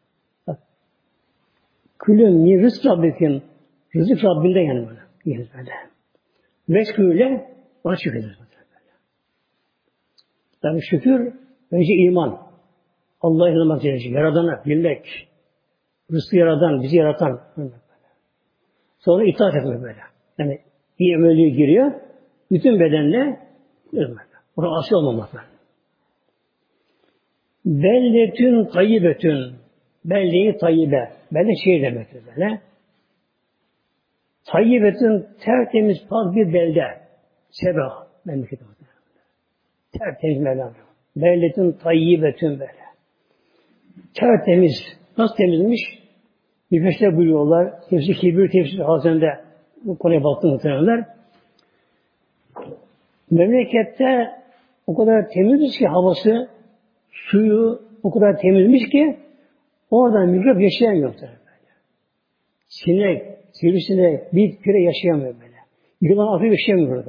Külü min rızk Rabbiküm. Rızık Rabbinden yani böyle. Yiyiniz böyle. Veşküyle ona şükür. Yani şükür önce iman. Allah'a inanmak gerekiyor. Yaradan'a bilmek. Rızkı yaradan, bizi yaratan. Sonra itaat etmek böyle. Yani iyi emelliğe giriyor. Bütün bedenle ölmek. Buna asi olmamak. Belletün tayyibetün. Belleyi tayyibe. Belle şehir demektir böyle. Tayyibetün tertemiz pak bir belde. Sebah. Memleketim. Tertemiz Mevlam. Belletün tayyibetün böyle. Tertemiz. Nasıl temizmiş? Müfessirler buyuruyorlar. Tefsir Kibir Tefsir Hazretinde bu konuya baktığını muhtemelenler. Memlekette o kadar temizmiş ki havası, suyu o kadar temizmiş ki orada mikrop yaşayamıyor. Sinek, sivrisinek, bir küre yaşayamıyor böyle. Yılan afiyet yaşayamıyor böyle.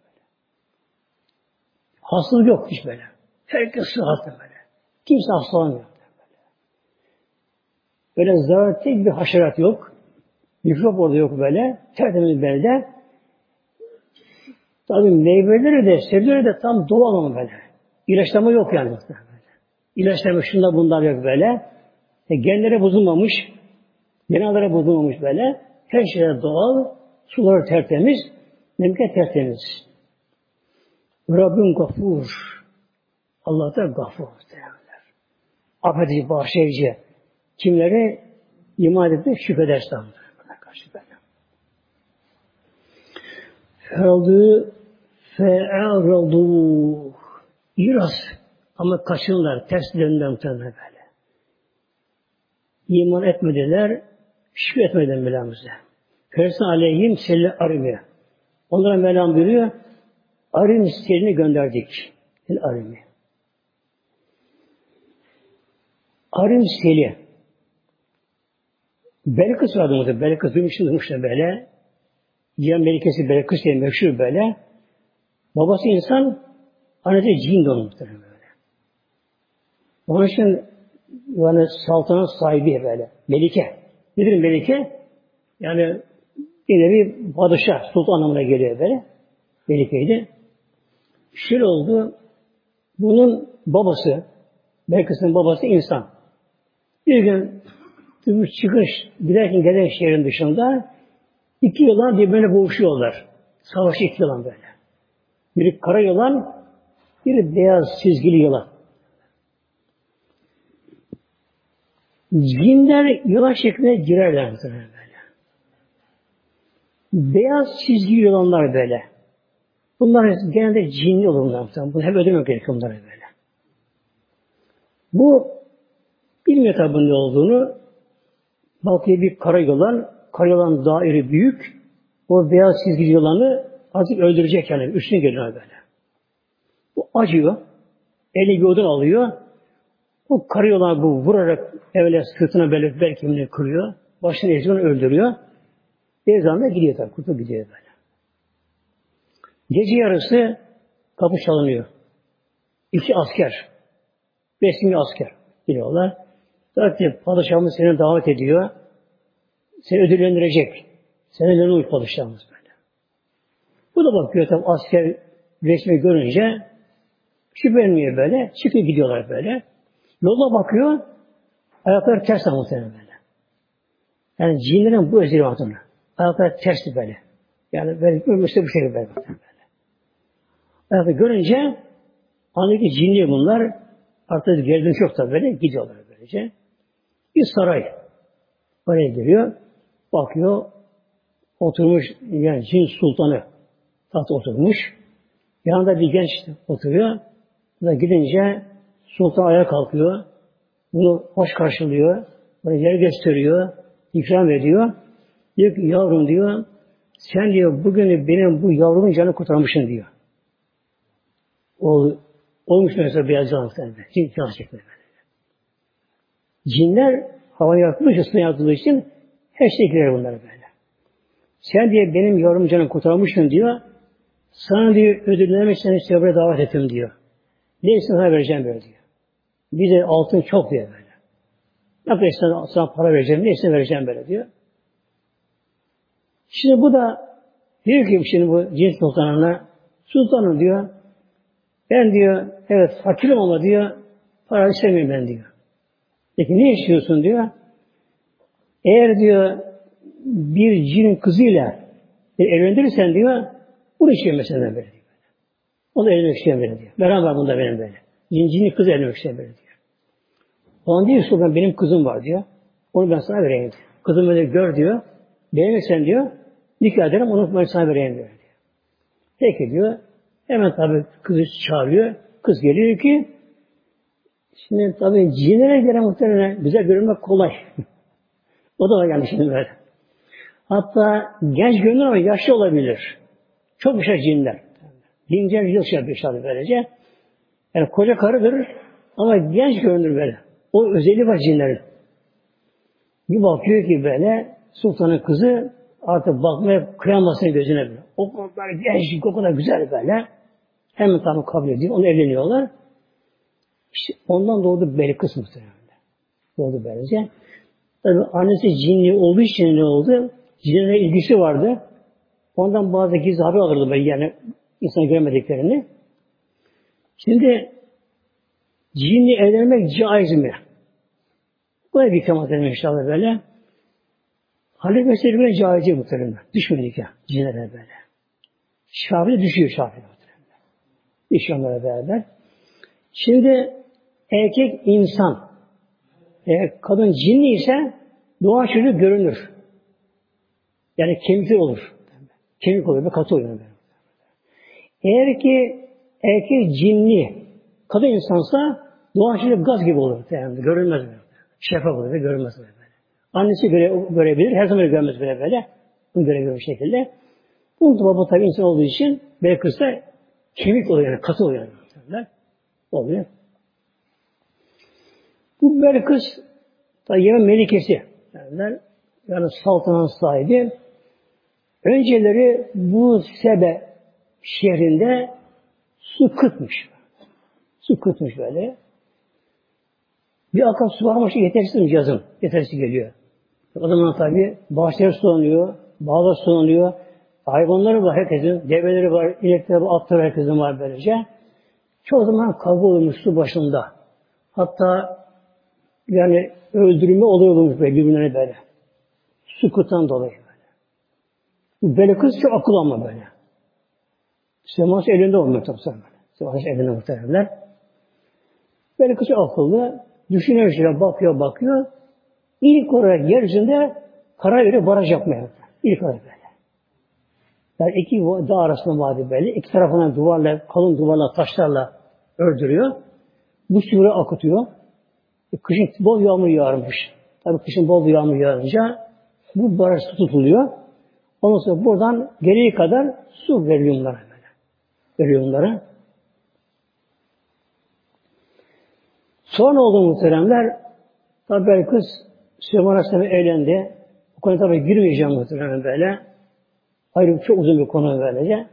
Hastalık yok hiç böyle. Herkes sıhhatli böyle. Kimse hastalanmıyor. Böyle zarar tek bir haşerat yok. Mikrop orada yok böyle. Tertemiz belde. Tabii meyveleri de, sebzeleri de tam doğal ama böyle. İlaçlama yok yani. Böyle. İlaçlama şunda bunlar yok böyle. E, genlere bozulmamış, genellere bozulmamış böyle. Her şey doğal, suları tertemiz, memleket tertemiz. Rabbim gafur. Allah da gafur. Affedici, bağışlayıcı. Kimleri iman edip şükrederse karşı böyle. Feraldı fe'aradu İras ama kaçınlar, ters döndüler muhtemelen böyle. İman etmediler, şükür etmediler Mevlamıza. Fersen aleyhim selle arimi. Onlara Mevlam buyuruyor, arim selini gönderdik. El arimi. Arim seli. Belkıs vardı mı? Belkıs duymuşlar böyle. Cihan Melikesi Belkıs diye meşhur böyle. Babası insan, annesi cin doğmuş böyle. Onun için yani saltanat sahibi böyle. Melike. Nedir Melike? Yani yine bir padişah, sultan anlamına geliyor böyle. Melike'ydi. Şöyle oldu. Bunun babası, Belkıs'ın babası insan. Bir gün Tümüş çıkış, giderken gelen şehrin dışında iki yılan birbirine boğuşuyorlar. Savaşı iki yılan böyle. Biri kara yılan, biri beyaz çizgili yılan. Cinler yılan şekline girerler böyle. Beyaz çizgili yılanlar böyle. Bunlar genelde cinli olur bunlar. Bunu hep ödemek gerekiyor bunlara böyle. Bu bilmiyor tabi ne olduğunu. Bakıyor bir kara yılan, kara yılan daire büyük, o beyaz çizgili yılanı azıcık öldürecek yani, üstüne geliyor böyle. Bu acıyor, eli bir odun alıyor, o kara yılan bu vurarak evle sırtına böyle belki bunu kırıyor, başını eziyor, öldürüyor. Bir zaman da gidiyor tabi, kurtup gidiyor böyle. Gece yarısı kapı çalınıyor. İki asker, resmi asker geliyorlar. Zaten padişahımız seni davet ediyor. Seni ödüllendirecek. Seni ödüllendirecek padişahımız böyle. Bu da bakıyor tabi asker resmi görünce şüphelenmiyor böyle. Çıkıyor gidiyorlar böyle. Yola bakıyor. Ayakları ters ama muhtemelen böyle. Yani cinlerin bu özelliği vardır. Ayakları tersti böyle. Yani böyle işte bu şekilde böyle. Ayakları görünce anlıyor ki cinli bunlar. Artık geriden çok da böyle gidiyorlar böylece. Bir saray. Oraya giriyor. Bakıyor. Oturmuş yani cin sultanı tahta oturmuş. Yanında bir genç oturuyor. Buna gidince sultan ayağa kalkıyor. Bunu hoş karşılıyor. Bunu yer gösteriyor. ikram ediyor. Diyor ki yavrum diyor, sen diyor bugün benim bu yavrumun canını kurtarmışsın diyor. O, olmuş mesela beyaz can muhtemelen. Cin can çekmedi. Cinler hava yaratılmış, ısına yaratıldığı için her şey girer bunlara böyle. Sen diye benim yavrum canını kurtarmışsın diyor. Sana diyor ödüllemek seni çevreye davet ettim diyor. Neyse sana vereceğim böyle diyor. Bir de altın çok diyor böyle. Ne kadar sana, sana para vereceğim, neyse vereceğim böyle diyor. Şimdi bu da diyor ki şimdi bu cin sultanına, sultanım diyor, ben diyor, evet fakirim ama diyor, para istemiyorum ben diyor. Peki ne istiyorsun diyor? Eğer diyor bir cin kızıyla evlendirirsen diyor, bunu istiyorum mesela böyle diyor. O da evlenmek istiyorum böyle diyor. Beraber bunda benim böyle. Cin, cinli kız evlenmek istiyorum böyle diyor. O an diyor sultan benim kızım var diyor. Onu ben sana vereyim diyor. Kızım böyle gör diyor. Beğenirsen diyor, nikah ederim onu ben sana vereyim diyor. Peki diyor. Hemen tabii kızı çağırıyor. Kız geliyor ki şimdi tabii cinlere göre muhtemelen güzel görünmek kolay. O da var yani şimdi böyle. Hatta genç görünür ama yaşlı olabilir. Çok bir şey cinler. Bince yıl şey yapıyor işte böylece. Yani koca karıdır ama genç görünür böyle. O özelliği var cinlerin. Bir bakıyor ki böyle sultanın kızı artık bakmaya kıyamasın gözüne böyle. O kadar genç, o kadar güzel böyle. Hemen tamam kabul ediyor. Onu evleniyorlar. İşte ondan doğdu Belkıs muhtemelen. Doğdu böylece. Tabii annesi cinli olduğu için ne oldu? Cinle ilgisi vardı. Ondan bazı gizli haber alırdı böyle yani insan görmediklerini. Şimdi cinli evlenmek caiz mi? Bu da bir kemat edelim inşallah böyle. Halil meselesine caiz değil muhtemelen. Düşmedik ya cinlere böyle. Şafii düşüyor Şafii muhtemelen. Düşüyor onlara beraber. Şimdi erkek insan, eğer kadın cinli ise doğan çocuğu görünür. Yani kemikli olur. Kemik olur ve katı olur. Eğer ki erkek cinli, kadın insansa doğan çocuğu gaz gibi olur. Yani görünmez böyle. Şeffaf olur ve görünmez böyle. Annesi göre, görebilir, her zaman görmez böyle böyle. Bunu görebilir bir şekilde. Bunun da baba tabi insan olduğu için Belkıs'ta kemik oluyor yani katı oluyor. Yani. Oluyor. Bu Belkıs tabi Yemen Melikesi. Yani, yani saltanat sahibi. Önceleri bu Sebe şehrinde su kıtmış. Su kıtmış böyle. Bir akar su varmış yetersiz yazın. Yetersiz geliyor. O zaman tabi bahçeler sulanıyor, bağlar sulanıyor. Hayvanları var herkesin, develeri var, inekleri var, atları herkesin var böylece. Çoğu zaman kavga olmuş su başında. Hatta yani öldürme oluyormuş böyle birbirlerine böyle. Su kıttan dolayı böyle. Bu Belkıs çok akıl ama böyle. Seması elinde olmuyor tabi sana böyle. Seması elinde muhtemelenler. Belkıs çok akıllı. Düşünüyor şöyle bakıyor bakıyor. İlk olarak yeryüzünde karar verip baraj yapmaya. İlk olarak böyle. Yani iki dağ arasında vadi böyle. İki tarafından duvarla, kalın duvarla, taşlarla ördürüyor. Bu suyu akıtıyor. E, kışın bol yağmur yağarmış. Tabii kışın bol yağmur yağınca bu baraj tutuluyor. Ondan sonra buradan geriye kadar su veriyor onlara böyle. Veriyor onlara. Sonra oldu muhteremler. Tabi Belkıs Süleyman Aleyhisselam evlendi. Bu konuya tabi girmeyeceğim muhterem böyle. Ayrı çok uzun bir konu böylece.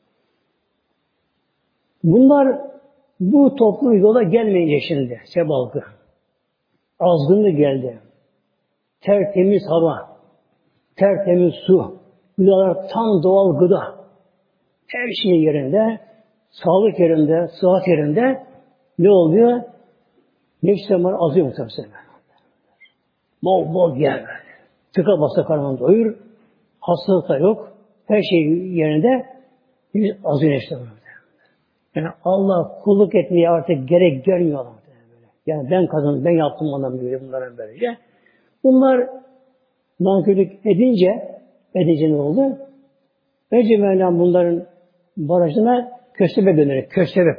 Bunlar bu toplum yola gelmeyince şimdi Sebe halkı. Azgınlık geldi. Tertemiz hava. Tertemiz su. Gıdalar tam doğal gıda. Her şey yerinde. Sağlık yerinde. Sıhhat yerinde. Ne oluyor? Nefsi var azıyor muhtemelen. Bol bol yer böyle. Tıka basa karnını doyur. Hastalık da yok. Her şey yerinde. Azıyor nefsi var. Yani Allah kulluk etmeye artık gerek görmüyor. Yani ben kazandım, ben yaptım ondan böyle bunlara böylece. Bunlar nankörlük edince, edince ne oldu? Önce Mevlam bunların barajına köstebek dönüyor. Köstebek.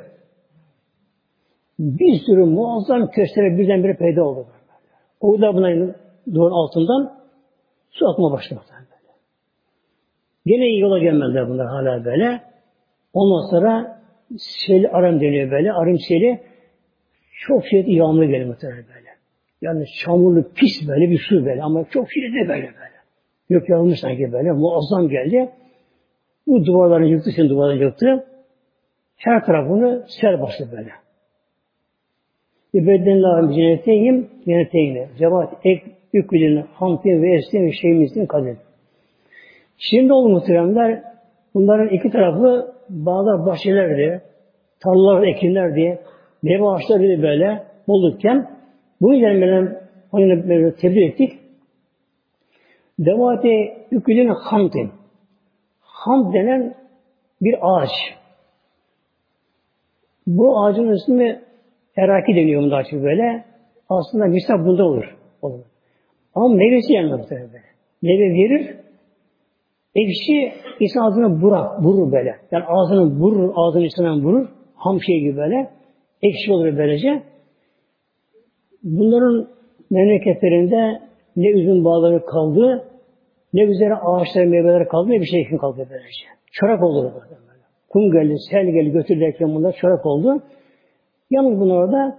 Bir sürü muazzam köstebek birdenbire peyda oldu. O da bunların duvarın altından Su akma başladı. Böyle. Gene iyi yola gelmediler bunlar hala böyle. Ondan sonra sel aram deniyor böyle. Arım seli çok şiddetli yağmur geliyor muhtemelen böyle. Yani çamurlu pis böyle bir su böyle ama çok şiddetli böyle böyle. Yok yağmış sanki böyle. Muazzam geldi. Bu duvarları yıktı, şimdi duvarları yıktı. Her tarafını sel bastı böyle. İbeddinlâhım cenneteyim, cenneteyim. Cevat ek yükülün hamdin ve esnin ve şeyimizin kadir. Şimdi oldu muhteremler, bunların iki tarafı bağlar, bahçelerdi, tarlalar, ekinlerdi, meyve ağaçları böyle bulurken, bunu gelmeden onu tebliğ ettik. Devate yükülün hamdin. Hamd denen bir ağaç. Bu ağacın ismi eraki deniyor bunda açık böyle. Aslında misal bunda olur. olur. Ama meyvesi yenmez böyle. Meyve verir. Ekşi insan ağzına burar, vurur böyle. Yani ağzını vurur, ağzını insanın vurur. Ham şey gibi böyle. Ekşi olur böylece. Bunların memleketlerinde ne üzüm bağları kaldı, ne üzere ağaçlar, meyveler kaldı, ne bir şey kaldı böylece. Çorak oldu böyle. Kum geldi, sel geldi, götürdü derken bunlar çorak oldu. Yalnız bunlar orada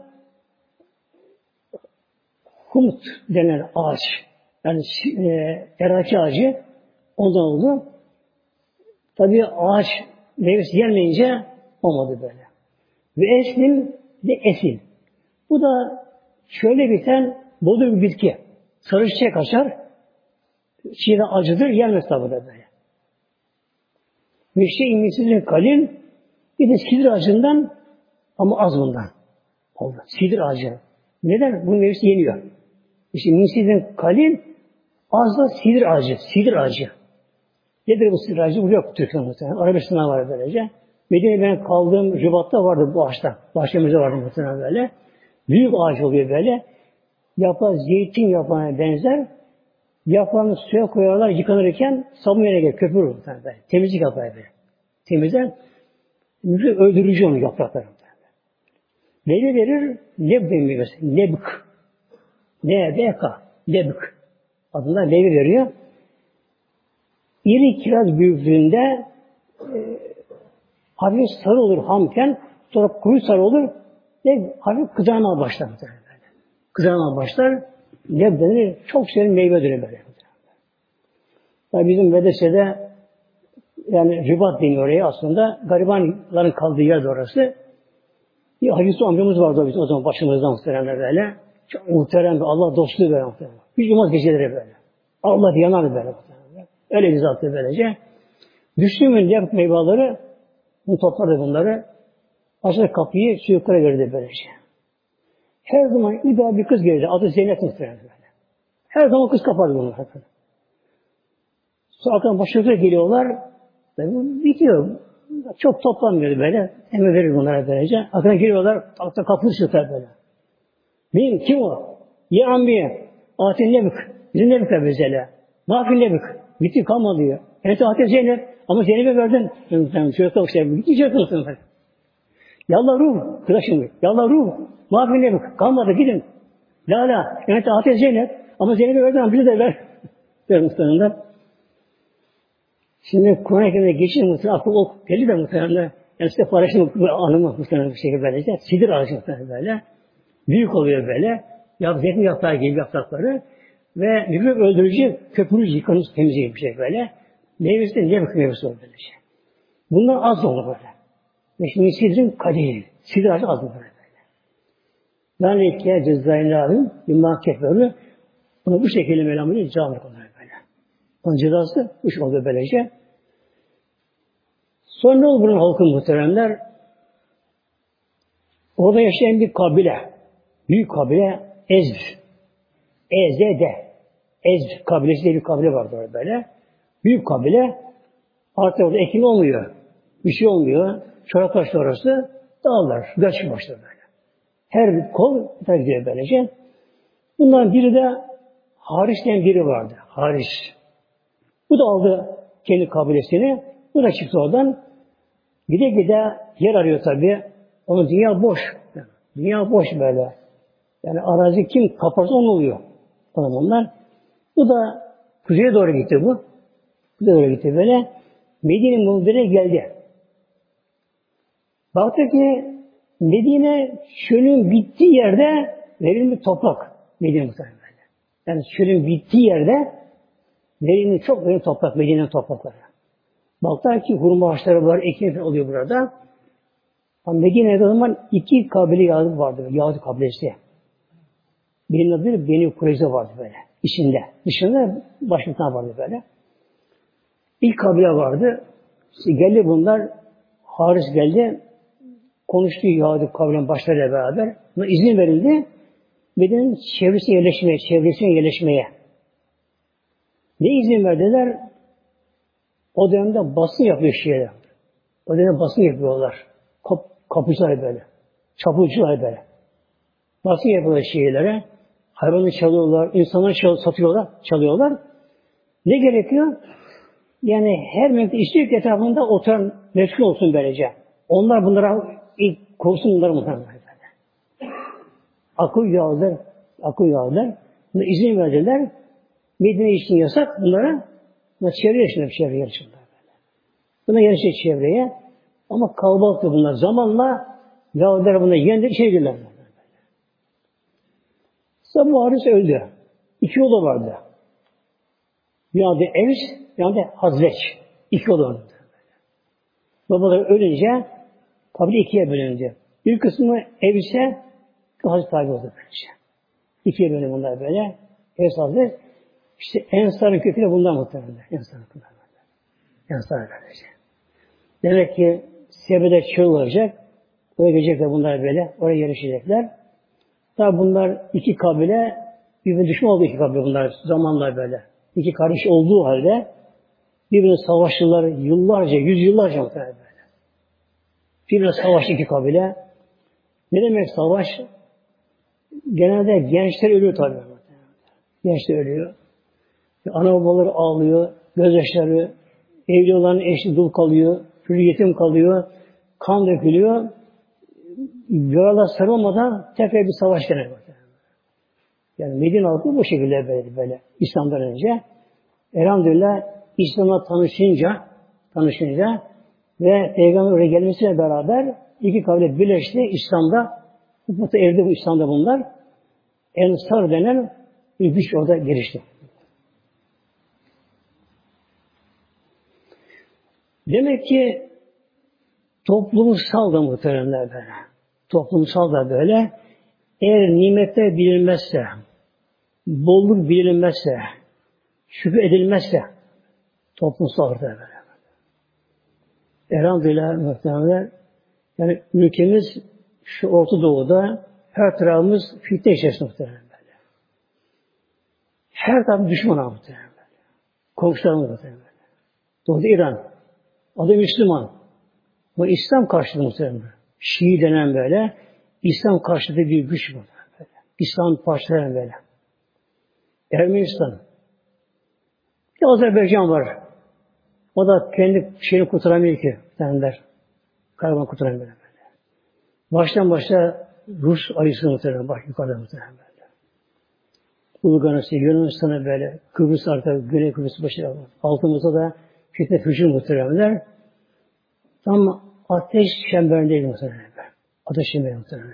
humut denen ağaç, yani e, eraki ağacı ondan oldu. Tabii ağaç meyvesi yenmeyince olmadı böyle. Ve eslim de esil. Bu da şöyle biten bodur bir bitki. Sarı çiçek açar, çiğde acıdır, yenmez tabi da böyle. Ve şey immisizin kalin, bir de sidir ağacından ama az bundan oldu. Sidir ağacı. Neden? Bunun meyvesi yeniyor. İşte immisizin kalin, az da sidir ağacı. Sidir ağacı. Nedir bu sidir ağacı? Bu yok Türkiye'de muhtemelen. Arabistan'da var böylece. Medine'de ben kaldığım Ribat'ta vardı bu ağaçta. Bahçemizde vardı muhtemelen böyle. Büyük ağaç oluyor böyle. Yaprağı zeytin yaprağına benzer. Yaprağını suya koyarlar yıkanırken sabun yerine gelir. Köpürür muhtemelen böyle. Temizlik yapar böyle. Temizler. Mümkün öldürücü onu yaprakları. Meyve verir. Leb meyvesi. Lebk. Nebeka. Lebk. Adında meyve veriyor. İri kiraz büyüklüğünde e, hafif sarı olur hamken, sonra kuyu sarı olur ve hafif kızarmaya başlar. Kızarmaya başlar. Leb denir. Çok serin meyve dönüyor böyle. Yani bizim medresede yani Ribat deniyor oraya aslında. Garibanların kaldığı yer orası. Bir Hacı amcamız vardı o zaman başımızdan muhteremler böyle. Çok muhterem bir Allah dostluğu böyle muhterem. Hiç umaz geceleri böyle. Allah yanar böyle muhterem. Öyle bir zattı böylece. Düştüğümün leb meyveleri bunu toplardı bunları. Açtı kapıyı çocuklara verirdi böylece. Her zaman iddia bir kız gelirdi. Adı Zeynep muhterem böyle. Her zaman kız kapardı bunlar. Sonra arkadan başlıklara geliyorlar. Bitiyor. Çok toplanmıyordu böyle. Hemen verir bunlara böylece. Arkadan geliyorlar. Akta kapını çıkar böyle. Benim kim o? Ya ambiye. Atin nebük. Bizim nebük ebezele. Mafil nebük. Bitti kalmadı diyor. Evet Atin Zeynep. Ama Zeynep'e verdin. Çocuklar işte. Gitmeyecek misin? Yallah ruh. Kıza şimdi. Yallah ruh. Mafil nebük. Kalmadı gidin. La la. Evet Atin Zeynep. Ama Zeynep'e verdin ama bize de ver. Der muhtemelen. Şimdi Kur'an-ı Kerim'de geçiyor muhtemelen, akıl o belli de muhtemelen. Yani size paylaşım anımı muhtemelen bir şekilde böylece. Sidir ağacı muhtemelen böyle. Büyük oluyor böyle. Yap, zeytin yaprağı gibi yaprakları. Ve mikrop öldürücü, köpürücü, yıkanıp temizleyici bir şey böyle. Meyvesi de niye bakım meyvesi olur böylece. Bundan az olur böyle. Ve şimdi sidrin kadehi. Sidir ağacı az olur böyle. Yani ki cezailâhüm yumma keförü. Bunu bu şekilde melamını cevap olur böyle. Onun cezası üç oluyor böylece. Sonra ne oldu bunun halkın muhteremler? Orada yaşayan bir kabile. Büyük kabile Ezd. E Z D. Ezd kabilesi diye bir kabile vardı orada böyle. Büyük kabile. Artık orada ekim olmuyor. Bir şey olmuyor. Çoraklaştı orası. Dağlar. Göç başladı böyle. Her bir kol gidiyor böylece. Bundan biri de Haris diyen biri vardı. Haris. Bu da aldı kendi kabilesini. Bu da çıktı oradan. Gide gide yer arıyor tabii. Onun dünya boş. Dünya boş böyle. Yani arazi kim kaparsa onun oluyor. Onlar. Bu da Kuzeye doğru gitti bu. Kuzeye doğru gitti böyle. Medine Munzir'e geldi. Baktı ki Medine çölün bittiği yerde verimli toprak. Medine muhtemelen böyle. Yani çölün bittiği yerde verimli, çok verimli toprak. Medine'nin toprakları. Baktı ki hurma ağaçları var, ekin oluyor burada. Ama Medine'de o zaman iki kabile Yahudi vardı. Yahudi kabilesi. Birinin adı Beni Kureyze vardı böyle. İçinde. Dışında başka bir tane vardı böyle. İlk kabile vardı. İşte geldi bunlar. Haris geldi. Konuştu Yahudi kabilenin başlarıyla beraber. Buna izin verildi. Medine'nin çevresine yerleşmeye, çevresine yerleşmeye. Ne izin verdiler? O dönemde basın yapıyor Şii'ler. O dönemde basın yapıyorlar. Kap, kapıcılar böyle. Çapulcular böyle. Basın yapıyorlar Şii'lere. Hayvanı çalıyorlar, insanları çal- satıyorlar, çalıyorlar. Ne gerekiyor? Yani her memleket istiyor ki etrafında oturan meşgul olsun böylece. Onlar bunlara ilk korusun bunları muhtemelen. Akıl yağlar, akıl yağlar. Buna izin verdiler. Medine için yasak bunlara. Buna çevre yaşında bir çevre yarışıyorlar. Buna yarışıyor çevreye. Ama kalabalıktı bunlar. Zamanla Yahudiler buna yendi, içeri girdiler. Sonra bu Haris öldü. İki oğlu vardı. Bir adı Evs, bir adı Hazreç. İki oğlu vardı. Babaları ölünce kabile ikiye bölündü. Bir kısmı Evs'e, Hazreti tabi oldu böylece. İkiye bölündü bunlar böyle. Evs Hazreç. İşte Ensar'ın kökü bundan muhtemelen. Ensar'ın kökü. Ensar'ın böylece. Demek ki Sebe'de çöl olacak. Oraya gelecekler bunlar böyle. Oraya yarışacaklar. Tabi bunlar iki kabile, birbirine düşman oldu iki kabile bunlar zamanla böyle. İki kardeş olduğu halde birbirine savaştılar yıllarca, yüzyıllarca muhtemelen böyle. Birbirine savaştı iki kabile. Ne demek savaş? Genelde gençler ölüyor tabi. Gençler ölüyor. Ana babaları ağlıyor, gözyaşları, evli olan eşi dul kalıyor, çocuk yetim kalıyor, kan dökülüyor. Yaralar sarılmadan tekrar bir savaş gene var. Yani Medine halkı bu şekilde böyle, böyle İslam'dan önce. Elhamdülillah İslam'la tanışınca tanışınca ve Peygamber oraya gelmesiyle beraber iki kabile birleşti. İslam'da mutlaka evde bu İslam'da bunlar. Ensar denen bir güç orada gelişti. Demek ki toplumsal da muhteremler böyle. Toplumsal da böyle. Eğer nimetler bilinmezse, bolluk bilinmezse, şükür edilmezse toplumsal da böyle. Elhamdülillah muhtemelen yani ülkemiz şu Orta Doğu'da her tarafımız fitne içerisinde muhtemelen böyle. Her taraf düşman muhtemelen böyle. Komşularımız muhtemelen böyle. Doğu'da İran. Adı Müslüman. Bu İslam karşıtı muhtemelen. Şii denen böyle İslam karşıtı bir güç bu. Böyle. İslam parçaları böyle. Ermenistan. Bir Azerbaycan var. O da kendi şeyini kurtaramıyor ki. Derler. Karavan kurtaramıyor böyle. Baştan başa Rus ayısı muhtemelen. Bak yukarıda muhtemelen böyle. Bulgaristan, Yunanistan'a böyle. Kıbrıs arka, Güney Kıbrıs başı. Altımızda da fitne hücum muhtemelenler. Tam ateş çemberindeyiz muhtemelen. Ateş çemberindeyiz muhtemelen.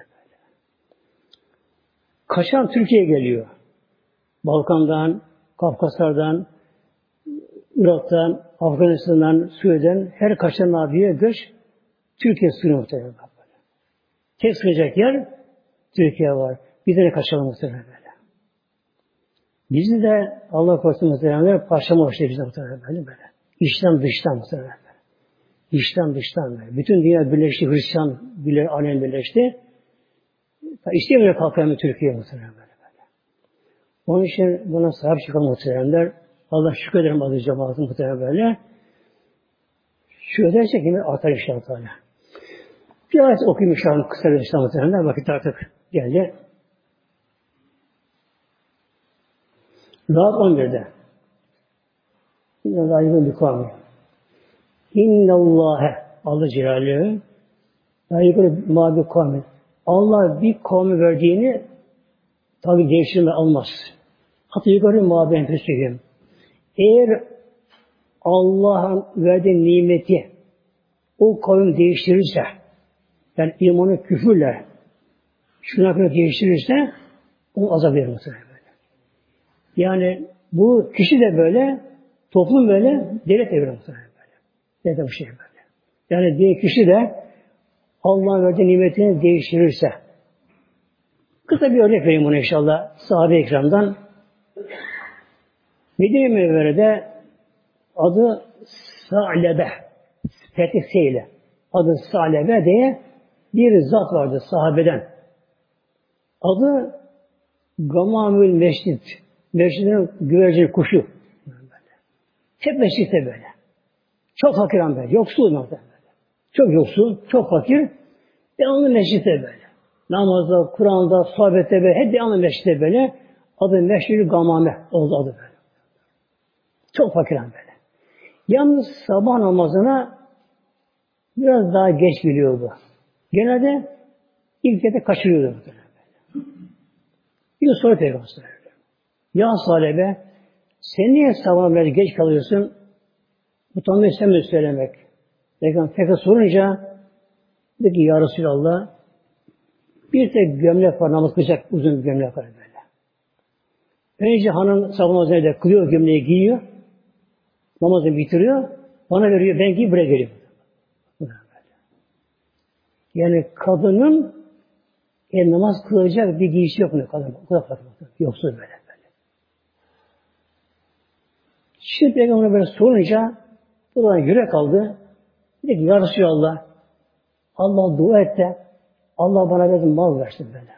Kaçan Türkiye'ye geliyor. Balkan'dan, Kafkaslar'dan, Irak'tan, Afganistan'dan, Suriye'den her kaçan abiye göç Türkiye sınırı muhtemelen. Tek sığacak yer Türkiye var. Bir de kaçalım muhtemelen böyle. Bizi de Allah korusun muhtemelen parçama başlıyor bize muhtemelen böyle. böyle. İçten dıştan muhtemelen böyle. İçten dıştan böyle. Bütün dünya birleşti, Hristiyan bile alem birleşti. İstemiyor kalkayan Türkiye muhtemelen böyle, böyle. Onun için buna sahip çıkan muhtemelenler Allah şükrederim adı cemaatın muhtemelen böyle. Şu öderse kimi artar inşallah Teala. Bir ayet okuyayım inşallah kısa bir inşallah muhtemelen. Vakit artık geldi. Rahat on birde. İnna layıkın bir kavmi. İnnallâhe Allah Celaluhu layıkın mâbi kavmi. Allah bir kavmi verdiğini tabi değiştirme almaz. Hatta yukarı mâbi enfesihim. Eğer Allah'ın verdiği nimeti o kavim değiştirirse, yani imanı küfürle şuna kadar değiştirirse onu azap verir muhtemelen böyle. Yani bu kişi de böyle, toplum böyle, devlet de böyle muhtemelen böyle. Devlet de bu şey böyle. Yani diye kişi de Allah'ın verdiği nimetini değiştirirse. Kısa bir örnek vereyim buna inşallah sahabe-i ikramdan. Medine-i Münevvere'de adı Sa'lebe, Fetih Seyle. Adı Sa'lebe diye bir zat vardı sahabeden. Adı Gamamül Mescid. Mescidin güvercin kuşu. Hep mescitte böyle. Çok fakir ama böyle. Yoksul böyle. Çok yoksul, çok fakir. Devamlı mescitte böyle. Namazda, Kur'an'da, sohbette böyle. Hep devamlı mescitte böyle. Adı Meşri Gamame oldu adı böyle. Çok fakir ama böyle. Yalnız sabah namazına biraz daha geç geliyordu. Genelde ilk kete kaçırıyordu. Bir gün sonra Peygamber söyledi. Ya Salebe, sen niye sabah biraz geç kalıyorsun? Utanma istemiyor söylemek. Peygamber tekrar sorunca dedi ki ya Resulallah bir tek gömlek var, namaz kılacak uzun bir gömlek var böyle. Önce hanım sabah namazını da kılıyor, gömleği giyiyor. Namazını bitiriyor. Bana veriyor, ben giyip buraya geliyorum. Yani kadının e, namaz kılacak bir giysi yok mu? Kadın, o kadar farklı. Yoksa böyle böyle. Şimdi Peygamber'e böyle sorunca buradan yürek aldı. Dedi ki ya Resulallah Allah dua et de Allah bana biraz mal versin böyle.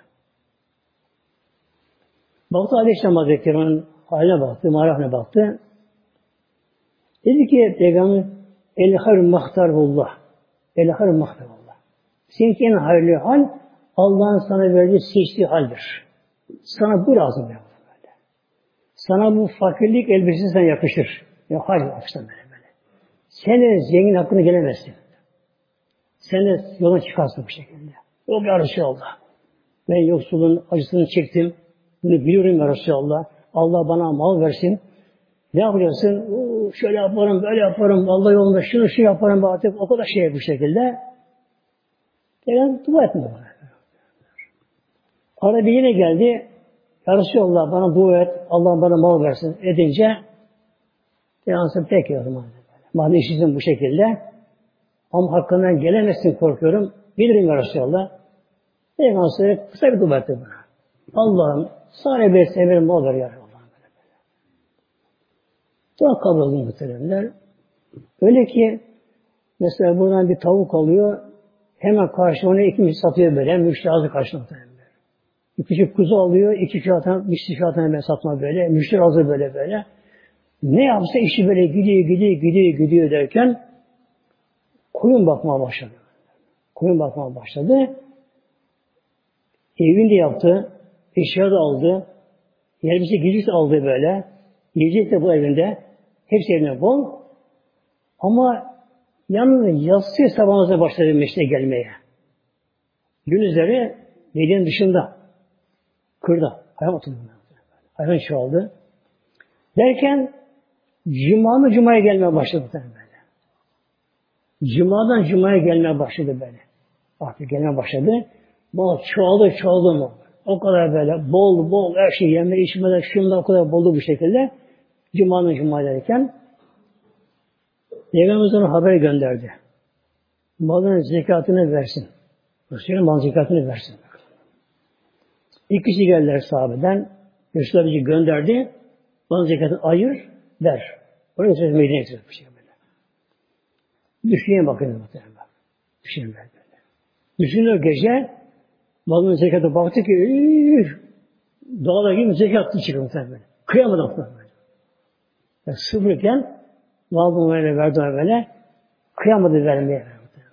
Baktı Aleyhisselam Hazretleri onun haline baktı, marifine baktı. Dedi ki Peygamber el-hayr mahtarullah. El-hayr mahtarullah. Seninki en hayırlı hal Allah'ın sana verdiği seçtiği haldir. Sana bu lazım ya. Böyle. Sana bu fakirlik elbisesi sana yakışır. Ya hayır yakışır böyle böyle. Sen de zengin hakkına gelemezsin. Sen de yola çıkarsın bu şekilde. O bir Resulallah. Ben yoksulun acısını çektim. Bunu biliyorum ya Resulallah. Allah bana mal versin. Ne yapacaksın? Oo, şöyle yaparım, böyle yaparım. Allah yolunda şunu şu yaparım. Artık o kadar şey bu şekilde. Yani dua etmiyor bana. Arada bir yine geldi. Ya Resulallah bana dua et. Allah bana mal versin. Edince Peygamber peki o zaman. Madem işitsin bu şekilde. Ama hakkından gelemezsin korkuyorum. Bilirim ya Resulallah. Peygamber kısa bir dua etti bana. Allah'ım sana bir severim mal ver ya Resulallah. Dua kabul oldu muhteremler. Öyle ki mesela buradan bir tavuk alıyor. Hemen karşı ona iki misli satıyor böyle. Müşteri hazır karşına muhteremler. Bir küçük kuzu alıyor. iki fiyatına, misli fiyatına hemen satma böyle. Müşteri hazır böyle böyle. Ne yapsa işi böyle gidiyor gidiyor gidiyor gidiyor derken koyun bakmaya başladı. Koyun bakmaya başladı. Evini de yaptı. Eşya da aldı. Elbise giyecek aldı böyle. Yiyecek de bu evinde. Hepsi evine bol. Ama yalnız yatsı sabahınıza başladı meşte gelmeye. Gündüzleri Medine'nin dışında. Kırda. Hayvan oturdu. Hayvan çoğaldı. Derken Cuma'nın Cuma'ya gelmeye başladı böyle. Cuma'dan Cuma'ya gelmeye başladı böyle. Artık gelmeye başladı. Bol çoğaldı çoğaldı mı? O kadar böyle bol bol her şey yeme içmeden şundan o kadar boldu bu şekilde. Cuma'nın Cuma'ya derken Peygamberimiz ona haber gönderdi. Malının zekatını versin. Resulü'nün malın zekatını versin. İki kişi geldiler sahabeden. Resulullah bizi gönderdi. Malın zekatını ayır, ver. Oraya söz meydana getirir bu şey böyle. Düşünün bakın muhtemelen. Düşünün böyle. Düşünün gece malın zekatı baktı ki dağda gibi zekatlı çıkıyor muhtemelen böyle. Kıyamadı muhtemelen böyle. Yani sıfırken malını böyle verdi böyle. Kıyamadı vermeye.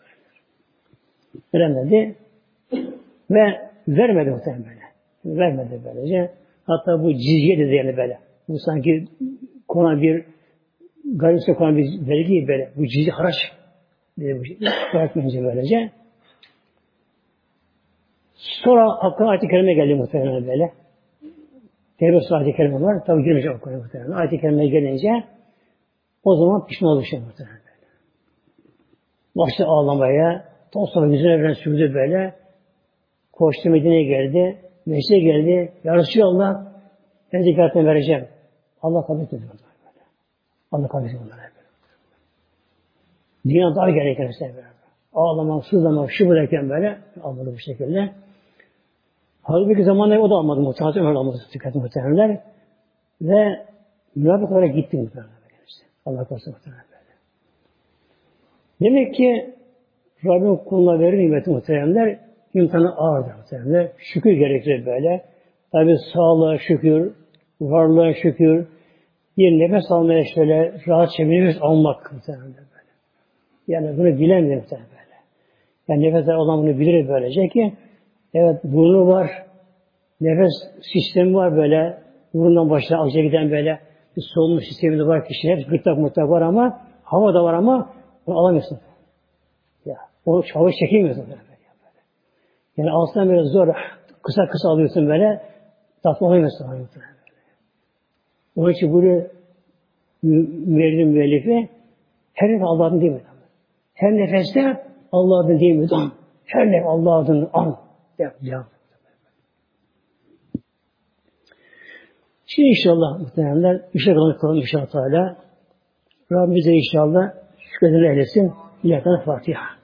Veremedi. Ve vermedi muhtemelen böyle. Vermedi böylece. Hatta bu cizye dedi yani böyle. Bu sanki konan bir garipse konan bir vergi böyle. Bu cizye haraç dedi bu şey. Bırakmayınca böylece. Sonra hakkında ayet-i kerime geldi muhtemelen böyle. Tevbe ayet-i kerime var. Tabi girmeyecek o konuya muhtemelen. Ayet-i kerime gelince o zaman pişman olacak muhtemelen. Başta ağlamaya, sonra yüzüne veren sürdü böyle. Koştu Medine'ye geldi. Mesleğe geldi. Ya Resulallah ben zekatını vereceğim. Allah kabul etmedi. Allah kabul etmedi. Dünya daha gereken işte böyle. Ağlamak, sızlamak, şu bırakırken böyle almadı bu şekilde. Halbuki zamanında o da almadı muhtemelen. Ömer almadı dikkat muhtemelenler. Ve münafık olarak gitti muhtemelen. Allah korusun muhtemelen böyle. Demek ki Rabbim kuluna verir nimeti muhtemelenler. İmtihanı ağırdır muhtemelenler. Şükür gerekir böyle. Tabi sağlığa şükür, varlığa şükür. Bir nefes almaya şöyle rahatça bir nefes almak muhtemelen böyle. Yani bunu bilemiyor muhtemelen böyle. Yani nefes olan bunu bilir böylece ki evet burnu var, nefes sistemi var böyle, burundan başına akciğere giden böyle bir solunum sistemi de var kişinin, hepsi gırtlak mırtlak var ama hava da var ama onu alamıyorsun. Ya, o hava çekemiyorsun böyle. Yani alsan böyle zor, kısa kısa alıyorsun böyle, tatlı olamıyorsun. Onun için bunu müellim müellifi her nefes Allah'ın değil mi? Her nefeste Allah'ın değil mi? Her nefes Allah'ın an. Yap, yap. Şimdi inşallah muhtemelenler işe kalalım inşallah Teala. Rabbimize inşallah şükredin eylesin. İlahi Fatiha.